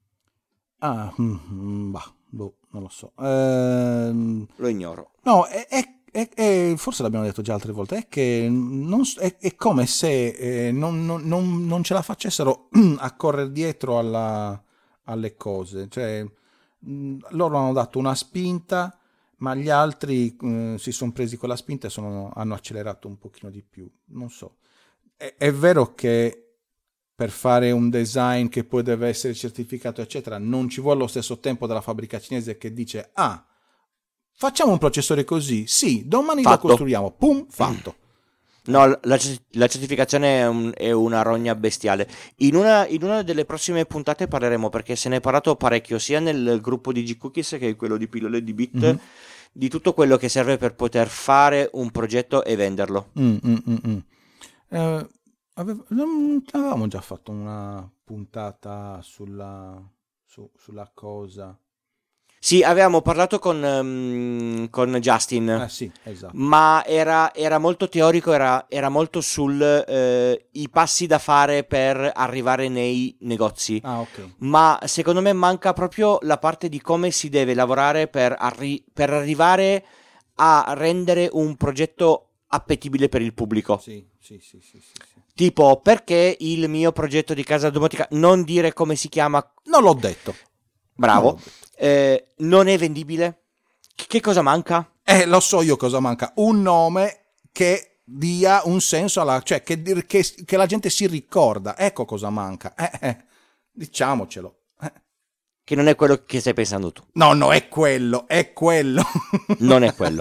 Ah, mm, mm, bah, boh, non lo so. Ehm, Lo ignoro. no, è, è- è- è- forse l'abbiamo detto già altre volte, è che non s- è, è come se eh, non, non- non- non ce la facessero a correre dietro alla- alle cose. Cioè, mh, loro hanno dato una spinta, ma gli altri eh, si sono presi quella spinta e sono- hanno accelerato un pochino di più. Non so. È, è vero che per fare un design che poi deve essere certificato, eccetera, non ci vuole lo stesso tempo della fabbrica cinese che dice: ah, facciamo un processore così, sì, domani lo Fatto. costruiamo, pum, fatto. No, la, la certificazione è, un- è una rogna bestiale. In una, in una delle prossime puntate parleremo, perché se ne è parlato parecchio, sia nel gruppo di G-Cookies che quello di pillole di Bit, Mhm. di tutto quello che serve per poter fare un progetto e venderlo. Mm, mm, mm, mm. Eh, avev- non avevamo già fatto una puntata sulla, su- sulla cosa. Sì, avevamo parlato con, ehm, con Justin, Ah, sì, esatto. ma era, era molto teorico, era, era molto sul eh, i passi da fare per arrivare nei negozi. Ah, ok. Ma secondo me manca proprio la parte di come si deve lavorare per, arri- per arrivare a rendere un progetto appetibile per il pubblico. Sì, sì, sì, sì, sì, sì. Tipo, perché il mio progetto di casa domotica, non dire come si chiama, Non l'ho detto. bravo, Non l'ho detto. eh, non è vendibile? Che, che cosa manca? Eh, lo so io cosa manca. Un nome che dia un senso alla... cioè che, che, che la gente si ricorda. Ecco cosa manca. Eh, eh, diciamocelo. Eh. Che non è quello che stai pensando tu. No, no, è quello, è quello. Non è quello.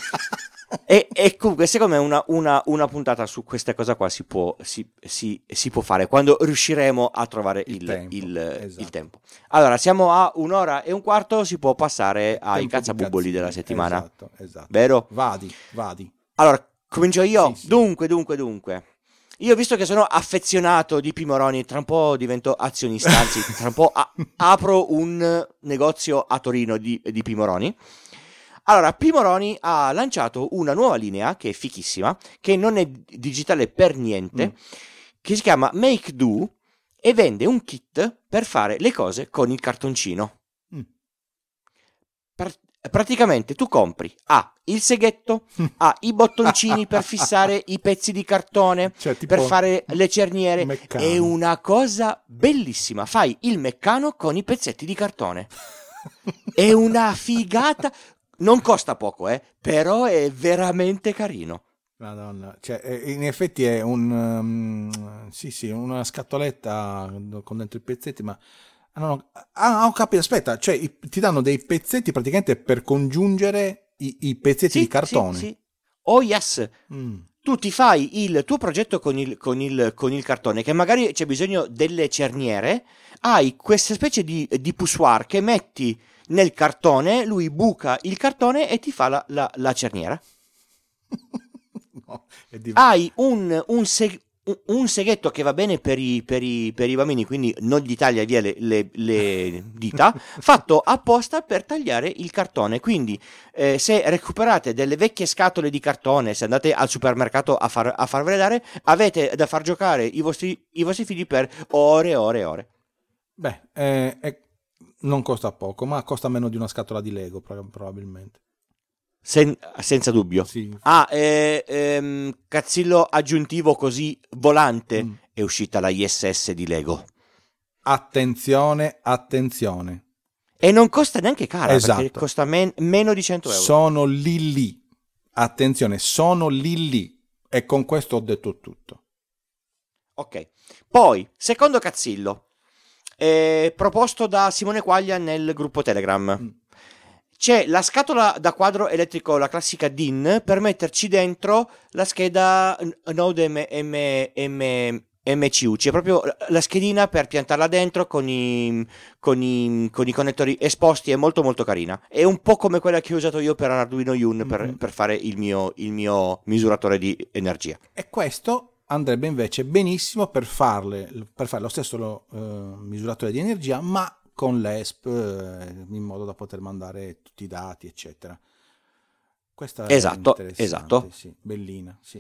E, e comunque secondo me una, una, una puntata su questa cosa qua si può, si, si, si può fare quando riusciremo a trovare il, Il tempo, il, esatto. il tempo. Allora siamo a un'ora e un quarto, si può passare ai Tempo di cazzabubboli cazzini. della settimana. Esatto, esatto. Vero? Vadi, vadi. Allora comincio io. Sì, sì. Dunque, dunque, dunque. Io, visto che sono affezionato di Pimoroni, tra un po' divento azionista, anzi, tra un po' a- apro un negozio a Torino di, di Pimoroni. Allora, Pimoroni ha lanciato una nuova linea che è fichissima, che non è digitale per niente, Mm. che si chiama Make Do e vende un kit per fare le cose con il cartoncino. Mm. Pra- praticamente tu compri A, il seghetto, A, i bottoncini per fissare i pezzi di cartone, Cioè, tipo per fare le cerniere. Meccano. È una cosa bellissima. Fai il meccano con i pezzetti di cartone. È una figata. Non costa poco, eh, però è veramente carino. Madonna, cioè, eh, in effetti è un um, sì, sì, una scatoletta con dentro i pezzetti, ma ah, no, no, ah, ho capito, aspetta, cioè i- ti danno dei pezzetti praticamente per congiungere i, i pezzetti Sì, di cartone. sì, sì. Oh yes. Mm. Tu ti fai il tuo progetto con il, con il, con il cartone, che magari c'è bisogno delle cerniere, hai questa specie di, di poussoir che metti nel cartone, lui buca il cartone e ti fa la, la, la cerniera. No, è div- Hai un, un, seg- un- un seghetto che va bene per i, per i, per i bambini, quindi non gli taglia via le, le- le dita, fatto apposta per tagliare il cartone. Quindi eh, se recuperate delle vecchie scatole di cartone, se andate al supermercato a, far, a farvele dare, avete da far giocare i vostri, i vostri figli per ore e ore e ore. Beh, eh, è- non costa poco, ma costa meno di una scatola di Lego pro- probabilmente. Sen- senza dubbio. Sì. Ah, eh, ehm, cazzillo aggiuntivo così volante, Mm. è uscita la I S S di Lego. Attenzione, attenzione. E non costa neanche cara, Esatto. perché costa men- meno di cento euro. Sono lì lì. attenzione, sono lì lì, e con questo ho detto tutto. Ok, poi secondo cazzillo eh, proposto da Simone Quaglia nel gruppo Telegram. Mm. C'è la scatola da quadro elettrico, la classica D I N, per metterci dentro la scheda Node M- M- M- M C U, cioè proprio la schedina per piantarla dentro con i, con i, con i connettori esposti. È molto molto carina, è un po' come quella che ho usato io per Arduino Yun, mm-hmm. per, per fare il mio, il mio misuratore di energia. E questo andrebbe invece benissimo per farle, per fare lo stesso uh, misuratore di energia, ma con l'E S P, eh, in modo da poter mandare tutti i dati, eccetera. Questa esatto, è interessante, esatto. Sì, bellina, sì.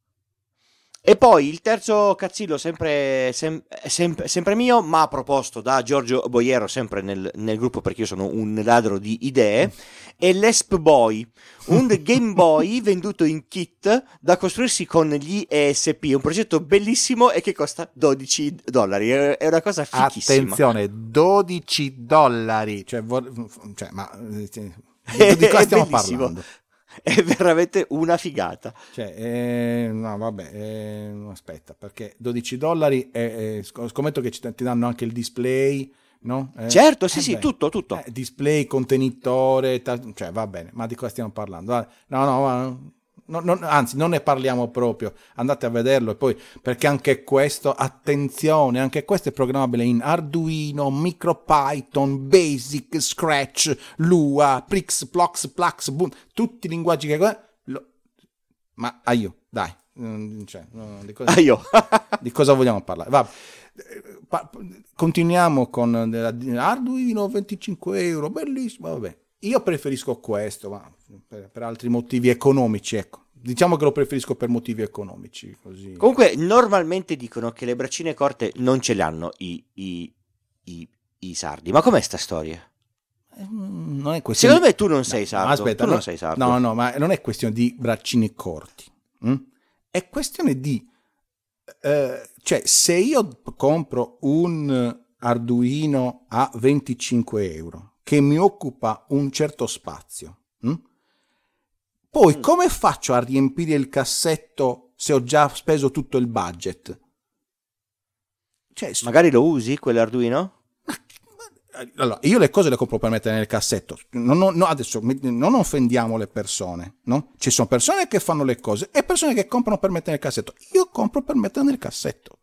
E poi il terzo cazzillo, sempre, sem, sem, sempre mio, ma proposto da Giorgio Boiero, sempre nel, nel gruppo, perché io sono un ladro di idee, è l'E S P Boy, un Game Boy venduto in kit da costruirsi con gli E S P, un progetto bellissimo e che costa dodici dollari, è una cosa fichissima. Attenzione, dodici dollari, cioè, cioè ma di, di cosa stiamo parlando? È veramente una figata. Cioè, eh, no, vabbè, eh, aspetta, perché dodici dollari, eh, eh, scommetto che ci, ti danno anche il display, no? Eh, certo, sì, eh, sì, beh, tutto, tutto. Eh, display, contenitore, ta- cioè va bene, ma di cosa stiamo parlando? No, no, no, no, anzi, non ne parliamo proprio, andate a vederlo. E poi, perché anche questo, attenzione, anche questo è programmabile in Arduino, MicroPython, Basic, Scratch, Lua, Prix, Plox, Plax, boom, tutti i linguaggi che... Lo... Ma ah io, dai, cioè, no, di, cosa... ah io. di cosa vogliamo parlare? Va. Continuiamo con Arduino, venticinque euro, bellissimo, vabbè. Io preferisco questo, ma per, per altri motivi economici, ecco. Diciamo che lo preferisco per motivi economici. Così. Comunque, normalmente dicono che le braccine corte non ce le hanno i, i, i, i sardi. Ma com'è sta storia? Non è Secondo di... me tu non sei no, sardo. Aspetta, tu no, non sei sardo. No, no, ma non è questione di braccini corti. Hm? È questione di... Eh, cioè, se io compro un Arduino a venticinque euro che mi occupa un certo spazio, hm? Poi mm. come faccio a riempire il cassetto se ho già speso tutto il budget? Cioè, magari lo usi quell'Arduino? Allora, io le cose le compro per mettere nel cassetto. No, no, no, adesso non offendiamo le persone, no? Ci sono persone che fanno le cose e persone che comprano per mettere nel cassetto. Io compro per mettere nel cassetto.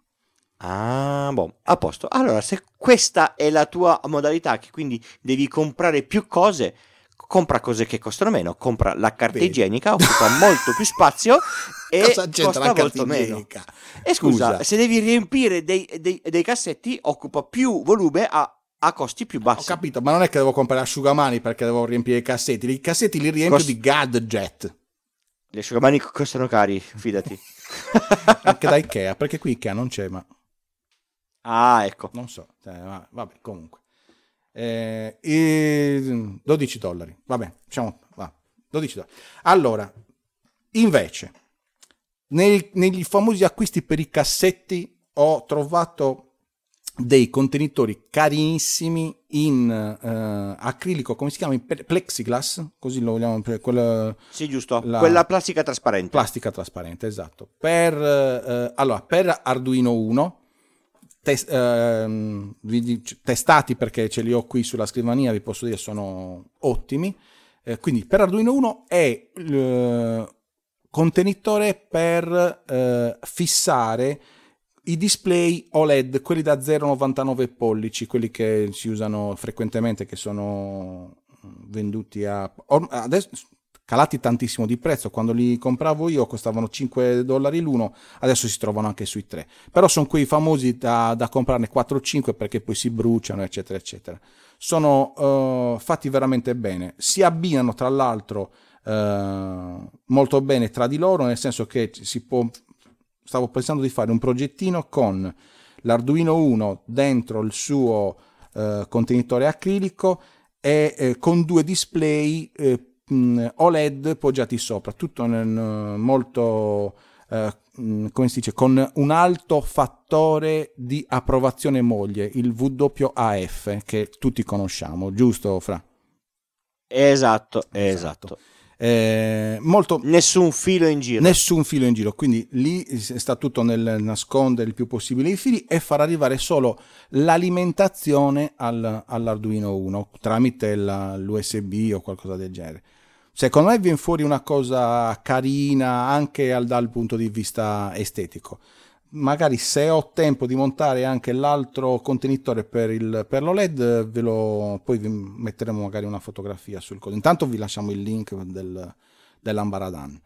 Ah, boh, a posto. Allora, se questa è la tua modalità, che quindi devi comprare più cose, compra cose che costano meno, compra la carta Vedi. igienica, occupa molto più spazio e costa molto meno. E scusa, scusa, se devi riempire dei, dei, dei cassetti, occupa più volume a, a costi più bassi. Ho capito, ma non è che devo comprare asciugamani perché devo riempire i cassetti. I cassetti li riempio Cost... di gadget. Gli asciugamani costano cari, fidati. Anche da Ikea, perché qui Ikea non c'è, ma... Ah, ecco. Non so, eh, vabbè, comunque. Eh, e dodici dollari, vabbè, diciamo, va, dodici dollari. Allora, invece, nei, negli famosi acquisti per i cassetti ho trovato dei contenitori carinissimi in uh, acrilico, come si chiama? Plexiglass, così lo vogliamo, quella, sì, giusto, la, quella plastica trasparente. Plastica trasparente, esatto. Per, uh, allora, per Arduino uno, Test, ehm, testati perché ce li ho qui sulla scrivania, vi posso dire sono ottimi. Eh, quindi per Arduino uno è il eh, contenitore per eh, fissare i display O L E D, quelli da zero virgola novantanove pollici, quelli che si usano frequentemente, che sono venduti a adesso calati tantissimo di prezzo. Quando li compravo io costavano cinque dollari l'uno, adesso si trovano anche sui tre, però sono quei famosi da, da comprarne quattro o cinque perché poi si bruciano, eccetera eccetera. Sono uh, fatti veramente bene, si abbinano tra l'altro uh, molto bene tra di loro, nel senso che si può, stavo pensando di fare un progettino con l'Arduino uno dentro il suo uh, contenitore acrilico e eh, con due display eh, O L E D poggiati sopra, tutto nel, molto eh, come si dice, con un alto fattore di approvazione moglie, il W A F, che tutti conosciamo, giusto Fra? Esatto, esatto. Eh, molto, nessun filo in giro. Nessun filo in giro, quindi lì sta tutto nel nascondere il più possibile i fili e far arrivare solo l'alimentazione al, all'Arduino Uno tramite la, l'U S B o qualcosa del genere. Secondo me viene fuori una cosa carina anche al, dal punto di vista estetico. Magari se ho tempo di montare anche l'altro contenitore per, il, per l'O L E D, ve lo, poi vi metteremo magari una fotografia sul coso. Intanto vi lasciamo il link del, dell'Ambaradan.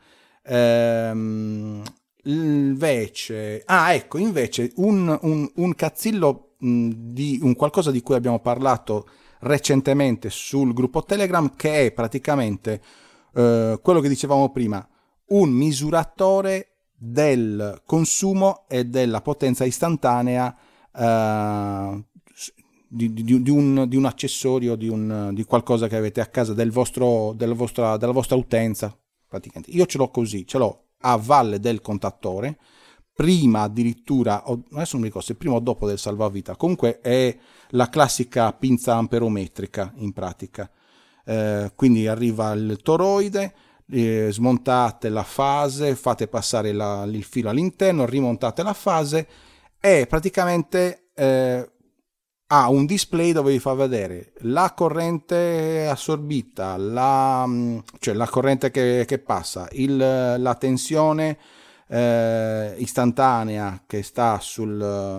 Ehm, invece, ah ecco, invece un, un, un cazzillo mh, di un qualcosa di cui abbiamo parlato recentemente sul gruppo Telegram, che è praticamente eh, quello che dicevamo prima, un misuratore del consumo e della potenza istantanea uh, di, di, di, un, di un accessorio, di, un, di qualcosa che avete a casa del vostro, della, vostra, della vostra utenza. Praticamente io ce l'ho così, ce l'ho a valle del contattore, prima addirittura, adesso non mi ricordo se prima o dopo del salvavita, comunque è la classica pinza amperometrica in pratica, uh, quindi arriva il toroide, Eh, smontate la fase, fate passare la, il filo all'interno, rimontate la fase e praticamente eh, ha un display dove vi fa vedere la corrente assorbita, la, cioè la corrente che, che passa, il, la tensione eh, istantanea che sta sul,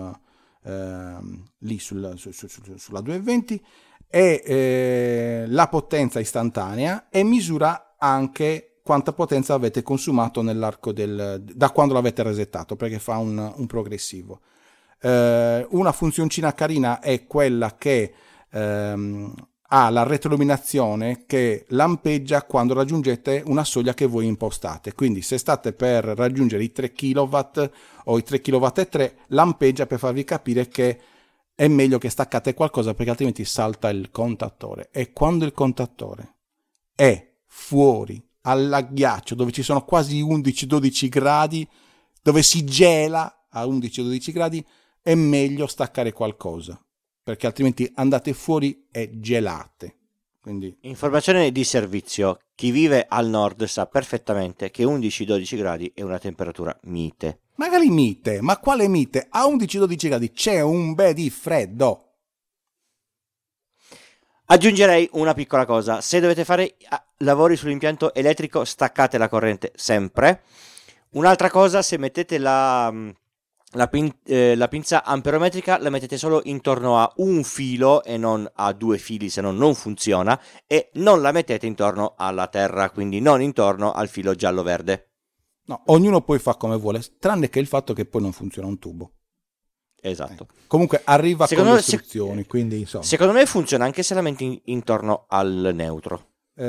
eh, lì sul, su, su, su, sulla duecentoventi e eh, la potenza istantanea e misura anche quanta potenza avete consumato nell'arco del da quando l'avete resettato, perché fa un, un progressivo. Eh, una funzioncina carina è quella che ehm, ha la retroilluminazione che lampeggia quando raggiungete una soglia che voi impostate, quindi se state per raggiungere i tre chilowatt o i tre chilowatt e tre, lampeggia per farvi capire che è meglio che staccate qualcosa, perché altrimenti salta il contattore. E quando il contattore è fuori al ghiaccio dove ci sono quasi undici dodici gradi, dove si gela a undici dodici gradi, è meglio staccare qualcosa, perché altrimenti andate fuori e gelate. Quindi informazione di servizio: chi vive al nord sa perfettamente che undici dodici gradi è una temperatura mite. Magari mite, ma quale mite? A undici dodici gradi c'è un bel di freddo. Aggiungerei una piccola cosa: se dovete fare lavori sull'impianto elettrico, staccate la corrente sempre. Un'altra cosa, se mettete la, la, pin, eh, la pinza amperometrica, la mettete solo intorno a un filo e non a due fili, se no non funziona, e non la mettete intorno alla terra, quindi non intorno al filo giallo-verde. No, ognuno poi fa come vuole, tranne che il fatto che poi non funziona un tubo. Esatto. Eh. Comunque arriva secondo con me, le istruzioni, se, quindi insomma. Secondo me funziona anche se la metti in, intorno al neutro.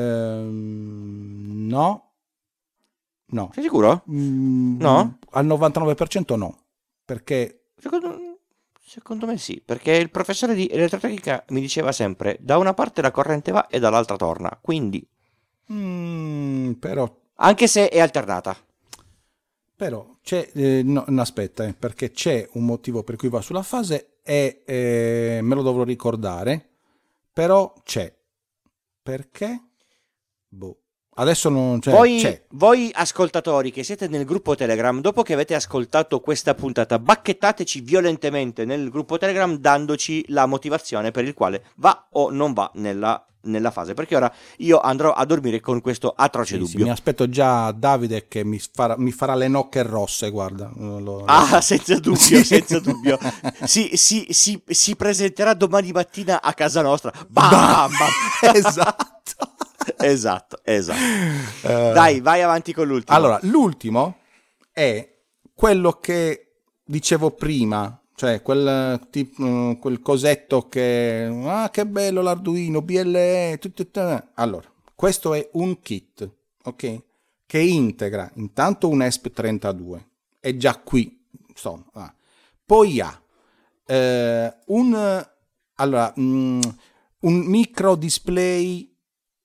Ehm, no. No. Sei sicuro? Mm, no? Al novantanove per cento no. Perché? Secondo, secondo me sì, perché il professore di elettrotecnica mi diceva sempre: da una parte la corrente va e dall'altra torna, quindi mm, però anche se è alternata. Però c'è, eh, no, no, aspetta, eh, perché c'è un motivo per cui va sulla fase e eh, me lo dovrò ricordare, però c'è. Perché? Boh. Adesso non c'è. Voi, c'è. voi ascoltatori che siete nel gruppo Telegram, dopo che avete ascoltato questa puntata, bacchettateci violentemente nel gruppo Telegram dandoci la motivazione per il quale va o non va nella nella fase, perché ora io andrò a dormire con questo atroce sì, dubbio. Sì, mi aspetto già Davide che mi farà, mi farà le nocche rosse, guarda. Lo, lo... Ah, senza dubbio, senza dubbio. Si, si, si, si presenterà domani mattina a casa nostra. Bam, bam, bam. Esatto. esatto, esatto. Uh... Dai, vai avanti con l'ultimo. Allora, l'ultimo è quello che dicevo prima, cioè quel, tipo, quel cosetto che ah che bello l'Arduino B L E tutto, tutto. Allora, questo è un kit, ok, che integra intanto un E S P trentadue, è già qui, insomma. Ah. Poi ha eh, un allora mh, un micro display,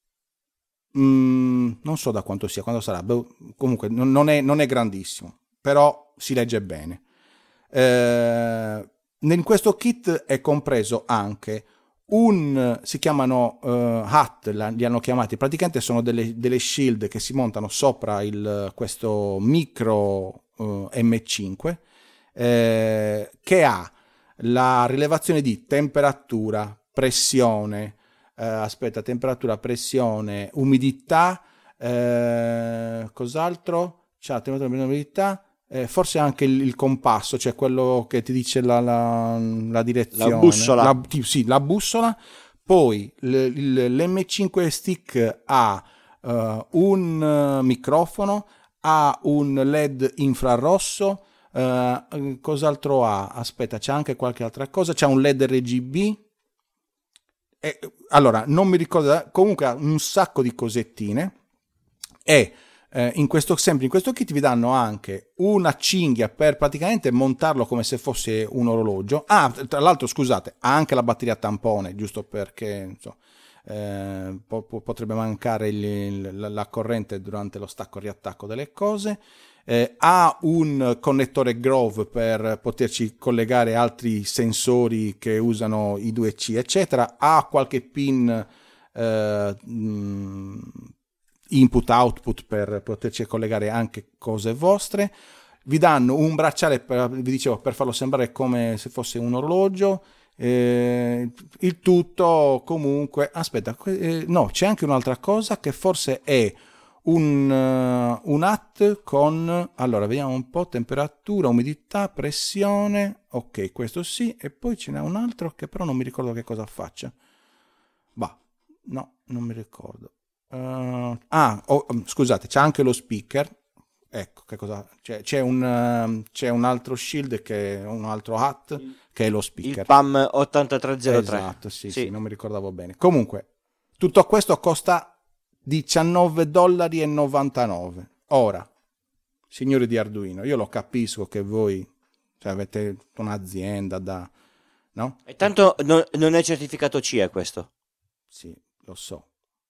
mh, non so da quanto sia, quanto sarà, beh, comunque non è, non è grandissimo, però si legge bene. Eh, in questo kit è compreso anche un, si chiamano uh, H A T, la, li hanno chiamati, praticamente sono delle, delle shield che si montano sopra il, questo micro uh, M cinque, eh, che ha la rilevazione di temperatura, pressione, eh, aspetta, temperatura, pressione, umidità, eh, cos'altro? C'ha temperatura, umidità, eh, forse anche il, il compasso, cioè quello che ti dice la, la, la direzione. La bussola. La, sì, la bussola. Poi l, l, l'M cinque Stick ha uh, un uh, microfono, ha un L E D infrarosso. Uh, cos'altro ha? Aspetta, c'è anche qualche altra cosa. C'è un L E D R G B. E, allora, non mi ricordo. Comunque ha un sacco di cosettine. E eh, in questo, sempre in questo kit vi danno anche una cinghia per praticamente montarlo come se fosse un orologio. Ah, tra l'altro, scusate, ha anche la batteria tampone, giusto perché insomma, eh, po- potrebbe mancare il, il, la corrente durante lo stacco e riattacco delle cose. Eh, ha un connettore Grove per poterci collegare altri sensori che usano i due C, eccetera. Ha qualche pin eh, input output per poterci collegare anche cose vostre. Vi danno un bracciale per, vi dicevo, per farlo sembrare come se fosse un orologio. Eh, il tutto comunque, aspetta, eh, no, c'è anche un'altra cosa che forse è un, uh, un A T con, allora vediamo un po', temperatura, umidità, pressione, ok, questo sì, e poi ce n'è un altro che però non mi ricordo che cosa faccia. Bah, no, non mi ricordo. Uh, ah, oh, scusate, c'è anche lo speaker. Ecco, che cosa c'è? C'è un, uh, c'è un altro shield, che è un altro A T, che è lo speaker. Il P A M ottantatré zero tre. Esatto, sì, sì, sì, non mi ricordavo bene. Comunque, tutto questo costa diciannove dollari e novantanove. Ora, signori di Arduino, io lo capisco che voi, cioè, avete un'azienda da, no? E tanto no, non è certificato C E questo. Sì, lo so.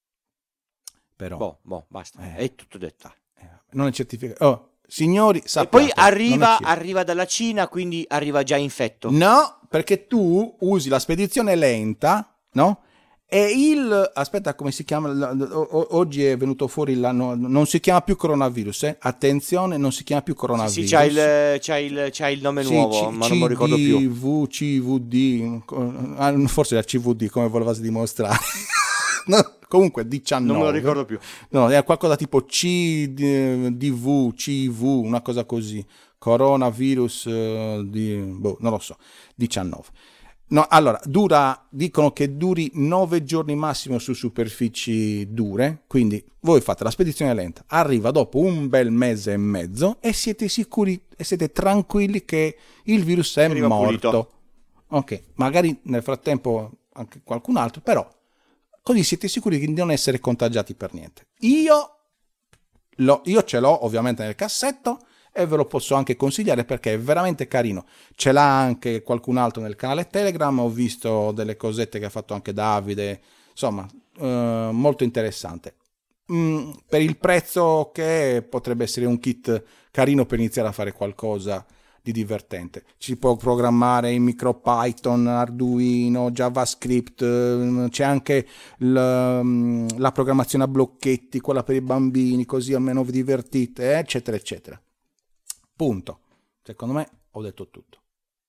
Però boh, boh, basta, eh, è tutto detto. Eh, non è certificato. Oh, signori, sappiate, e poi arriva, arriva dalla Cina, quindi arriva già infetto. No, perché tu usi la spedizione lenta, no? E il, aspetta, come si chiama? Oggi è venuto fuori l'anno, non si chiama più coronavirus, eh? Attenzione, non si chiama più coronavirus. Sì, sì, c'ha il, c'ha il, c'ha il nome sì, nuovo, C- ma non mi ricordo più. C V D, forse la C V D, come volevasi dimostrare. No, comunque diciannove. Non me lo ricordo più. No, è qualcosa tipo C D V, C V, una cosa così. Coronavirus, di, boh, non lo so, diciannove. No, allora, dura, dicono che duri nove giorni massimo su superfici dure, quindi voi fate la spedizione lenta, arriva dopo un bel mese e mezzo e siete sicuri e siete tranquilli che il virus è arriva morto. Pulito. Ok, magari nel frattempo anche qualcun altro, però così siete sicuri di non essere contagiati per niente. Io, lo, io ce l'ho ovviamente nel cassetto, e ve lo posso anche consigliare perché è veramente carino. Ce l'ha anche qualcun altro nel canale Telegram, ho visto delle cosette che ha fatto anche Davide, insomma, eh, molto interessante. Mm, per il prezzo che potrebbe essere un kit carino per iniziare a fare qualcosa di divertente. Ci può programmare in MicroPython, Arduino, JavaScript, c'è anche la, la programmazione a blocchetti, quella per i bambini, così almeno vi divertite, eccetera, eccetera. Punto. Secondo me ho detto tutto.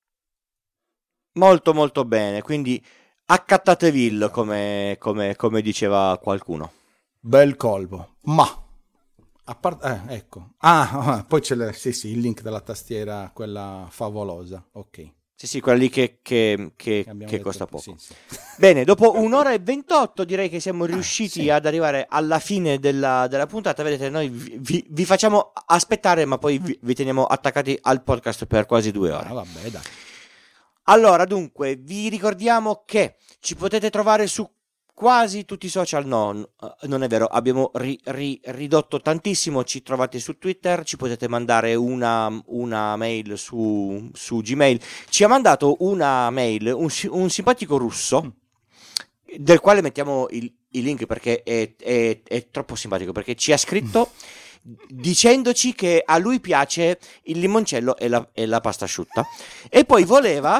Molto molto bene, quindi accattatevi come, come, come diceva qualcuno. Bel colpo. Ma a parte, eh, ecco. Ah, ah, poi c'è le, sì, sì, il link della tastiera, quella favolosa. Ok. Sì, sì, quella lì che, che, che, che detto, costa poco. Sì, sì. Bene, dopo un'ora e ventotto direi che siamo riusciti ah, sì. ad arrivare alla fine della, della puntata. Vedete, noi vi, vi facciamo aspettare, ma poi vi, vi teniamo attaccati al podcast per quasi due ore. Ah, vabbè, dai. Allora, dunque, vi ricordiamo che ci potete trovare su quasi tutti i social. No, non è vero, abbiamo ri, ri, ridotto tantissimo. Ci trovate su Twitter, ci potete mandare una, una mail su, su Gmail. Ci ha mandato una mail un, un simpatico russo, del quale mettiamo il, il link perché è, è, è troppo simpatico, perché ci ha scritto dicendoci che a lui piace il limoncello e la, e la pasta asciutta, e poi voleva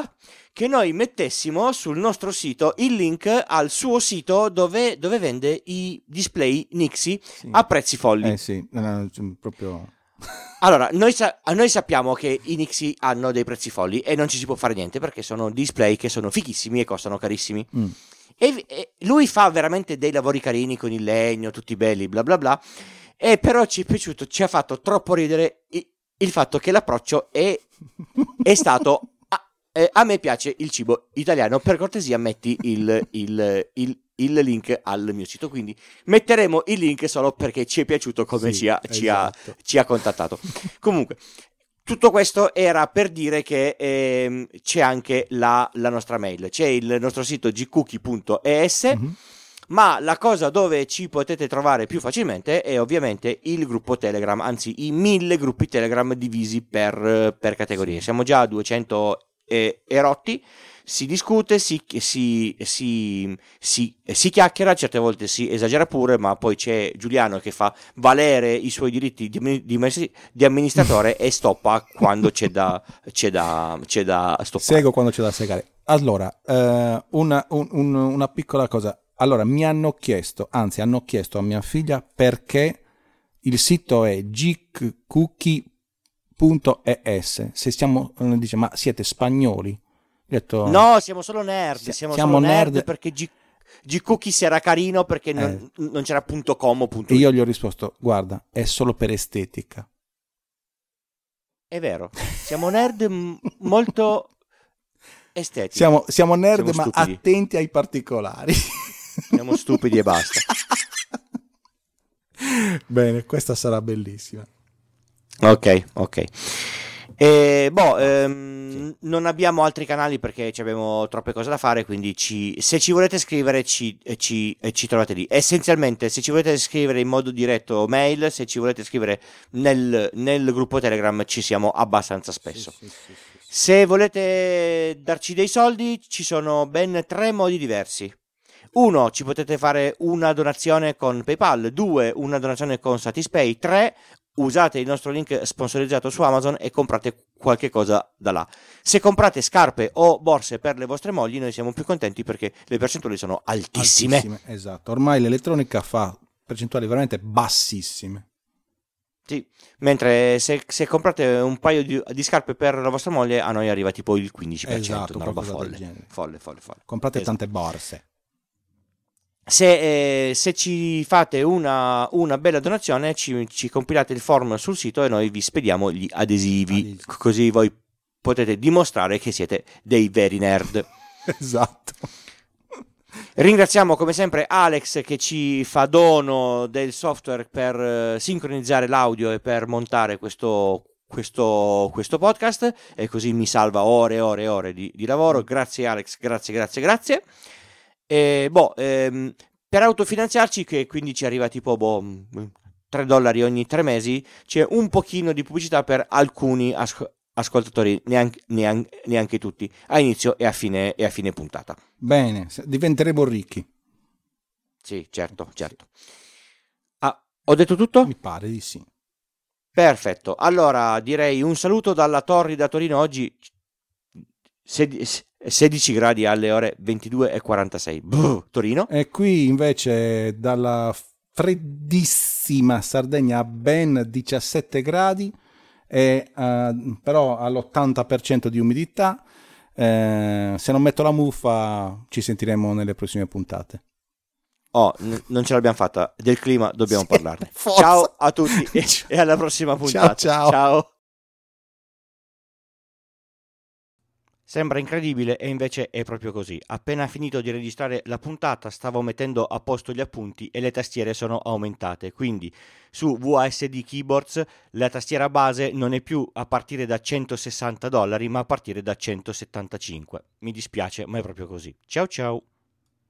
che noi mettessimo sul nostro sito il link al suo sito dove, dove vende i display Nixie sì. a prezzi folli. Eh sì, no, proprio... Allora, noi, sa- noi sappiamo che i Nixie hanno dei prezzi folli e non ci si può fare niente perché sono display che sono fighissimi e costano carissimi. Mm. E, e lui fa veramente dei lavori carini con il legno, tutti belli, bla bla bla. E però ci è piaciuto, ci ha fatto troppo ridere il, il fatto che l'approccio è, è stato... Eh, a me piace il cibo italiano, per cortesia metti il, il, il, il link al mio sito, quindi metteremo il link solo perché ci è piaciuto come sì, ci, ha, ci, esatto. ha, ci ha contattato. Comunque, tutto questo era per dire che eh, c'è anche la, la nostra mail, c'è il nostro sito g cookie punto e s, mm-hmm. ma la cosa dove ci potete trovare più facilmente è ovviamente il gruppo Telegram, anzi i mille gruppi Telegram divisi per, per categorie. Sì. Siamo già a duecento e, e rotti, si discute, si, si, si, si, si chiacchiera, certe volte si esagera pure, ma poi c'è Giuliano che fa valere i suoi diritti di, di, di amministratore e stoppa quando c'è da, c'è da, c'è da stoppare. Seguo quando c'è da segare. Allora, eh, una, un, un, una piccola cosa. Allora, mi hanno chiesto, anzi hanno chiesto a mia figlia perché il sito è g cookie punto e s. Se stiamo, dice, ma siete spagnoli? Detto, no, siamo solo nerd, siamo, siamo solo nerd, nerd perché G- G-Cookies era carino perché non, eh. non c'era punto .com o punto e io gli ho risposto, guarda, è solo per estetica. È vero, siamo nerd m- molto estetici. Siamo, siamo nerd siamo ma stupidi. Attenti ai particolari. Siamo stupidi e basta. Bene, questa sarà bellissima. Ok, ok. E, boh, ehm, sì. non abbiamo altri canali perché abbiamo troppe cose da fare, quindi ci, se ci volete scrivere ci, ci, ci trovate lì. Essenzialmente, se ci volete scrivere in modo diretto mail, se ci volete scrivere nel, nel gruppo Telegram ci siamo abbastanza spesso. Sì, sì, sì, sì. Se volete darci dei soldi ci sono ben tre modi diversi. Uno, ci potete fare una donazione con PayPal. Due, una donazione con Satispay. Tre, usate il nostro link sponsorizzato su Amazon e comprate qualche cosa da là. Se comprate scarpe o borse per le vostre mogli, noi siamo più contenti perché le percentuali sono altissime. altissime esatto, ormai l'elettronica fa percentuali veramente bassissime. Sì, mentre se, se comprate un paio di, di scarpe per la vostra moglie, a noi arriva tipo il quindici per cento, esatto, una roba folle. folle, folle, folle. Comprate esatto. tante borse. Se, eh, se ci fate una, una bella donazione ci, ci compilate il form sul sito e noi vi spediamo gli adesivi, adesivi. Così voi potete dimostrare che siete dei veri nerd. Esatto. Ringraziamo come sempre Alex che ci fa dono del software per uh, sincronizzare l'audio e per montare questo, questo, questo podcast e così mi salva ore e ore e ore di, di lavoro. Grazie Alex, grazie, grazie, grazie. E, boh, ehm, per autofinanziarci, che quindi ci arriva tipo boh, tre dollari ogni tre mesi, c'è un pochino di pubblicità per alcuni as- ascoltatori, neanche, neanche, neanche tutti, a inizio e a fine, e a fine puntata. Bene, diventeremo ricchi. Sì, certo, certo. Ah, ho detto tutto? Mi pare di sì. Perfetto, allora direi un saluto dalla Torri da Torino oggi. sedici gradi alle ore ventidue e quarantasei. Brr, Torino. E qui invece dalla freddissima Sardegna ben diciassette gradi, e, uh, però all'ottanta per cento di umidità. Eh, se non metto la muffa ci sentiremo nelle prossime puntate. Oh, n- non ce l'abbiamo fatta. Del clima dobbiamo sì, parlarne. Forza. Ciao a tutti e, e alla prossima puntata. Ciao, ciao. Ciao. Sembra incredibile e invece è proprio così. Appena finito di registrare la puntata stavo mettendo a posto gli appunti e le tastiere sono aumentate. Quindi su V A S D Keyboards la tastiera base non è più a partire da centosessanta dollari ma a partire da centosettantacinque. Mi dispiace ma è proprio così. Ciao ciao.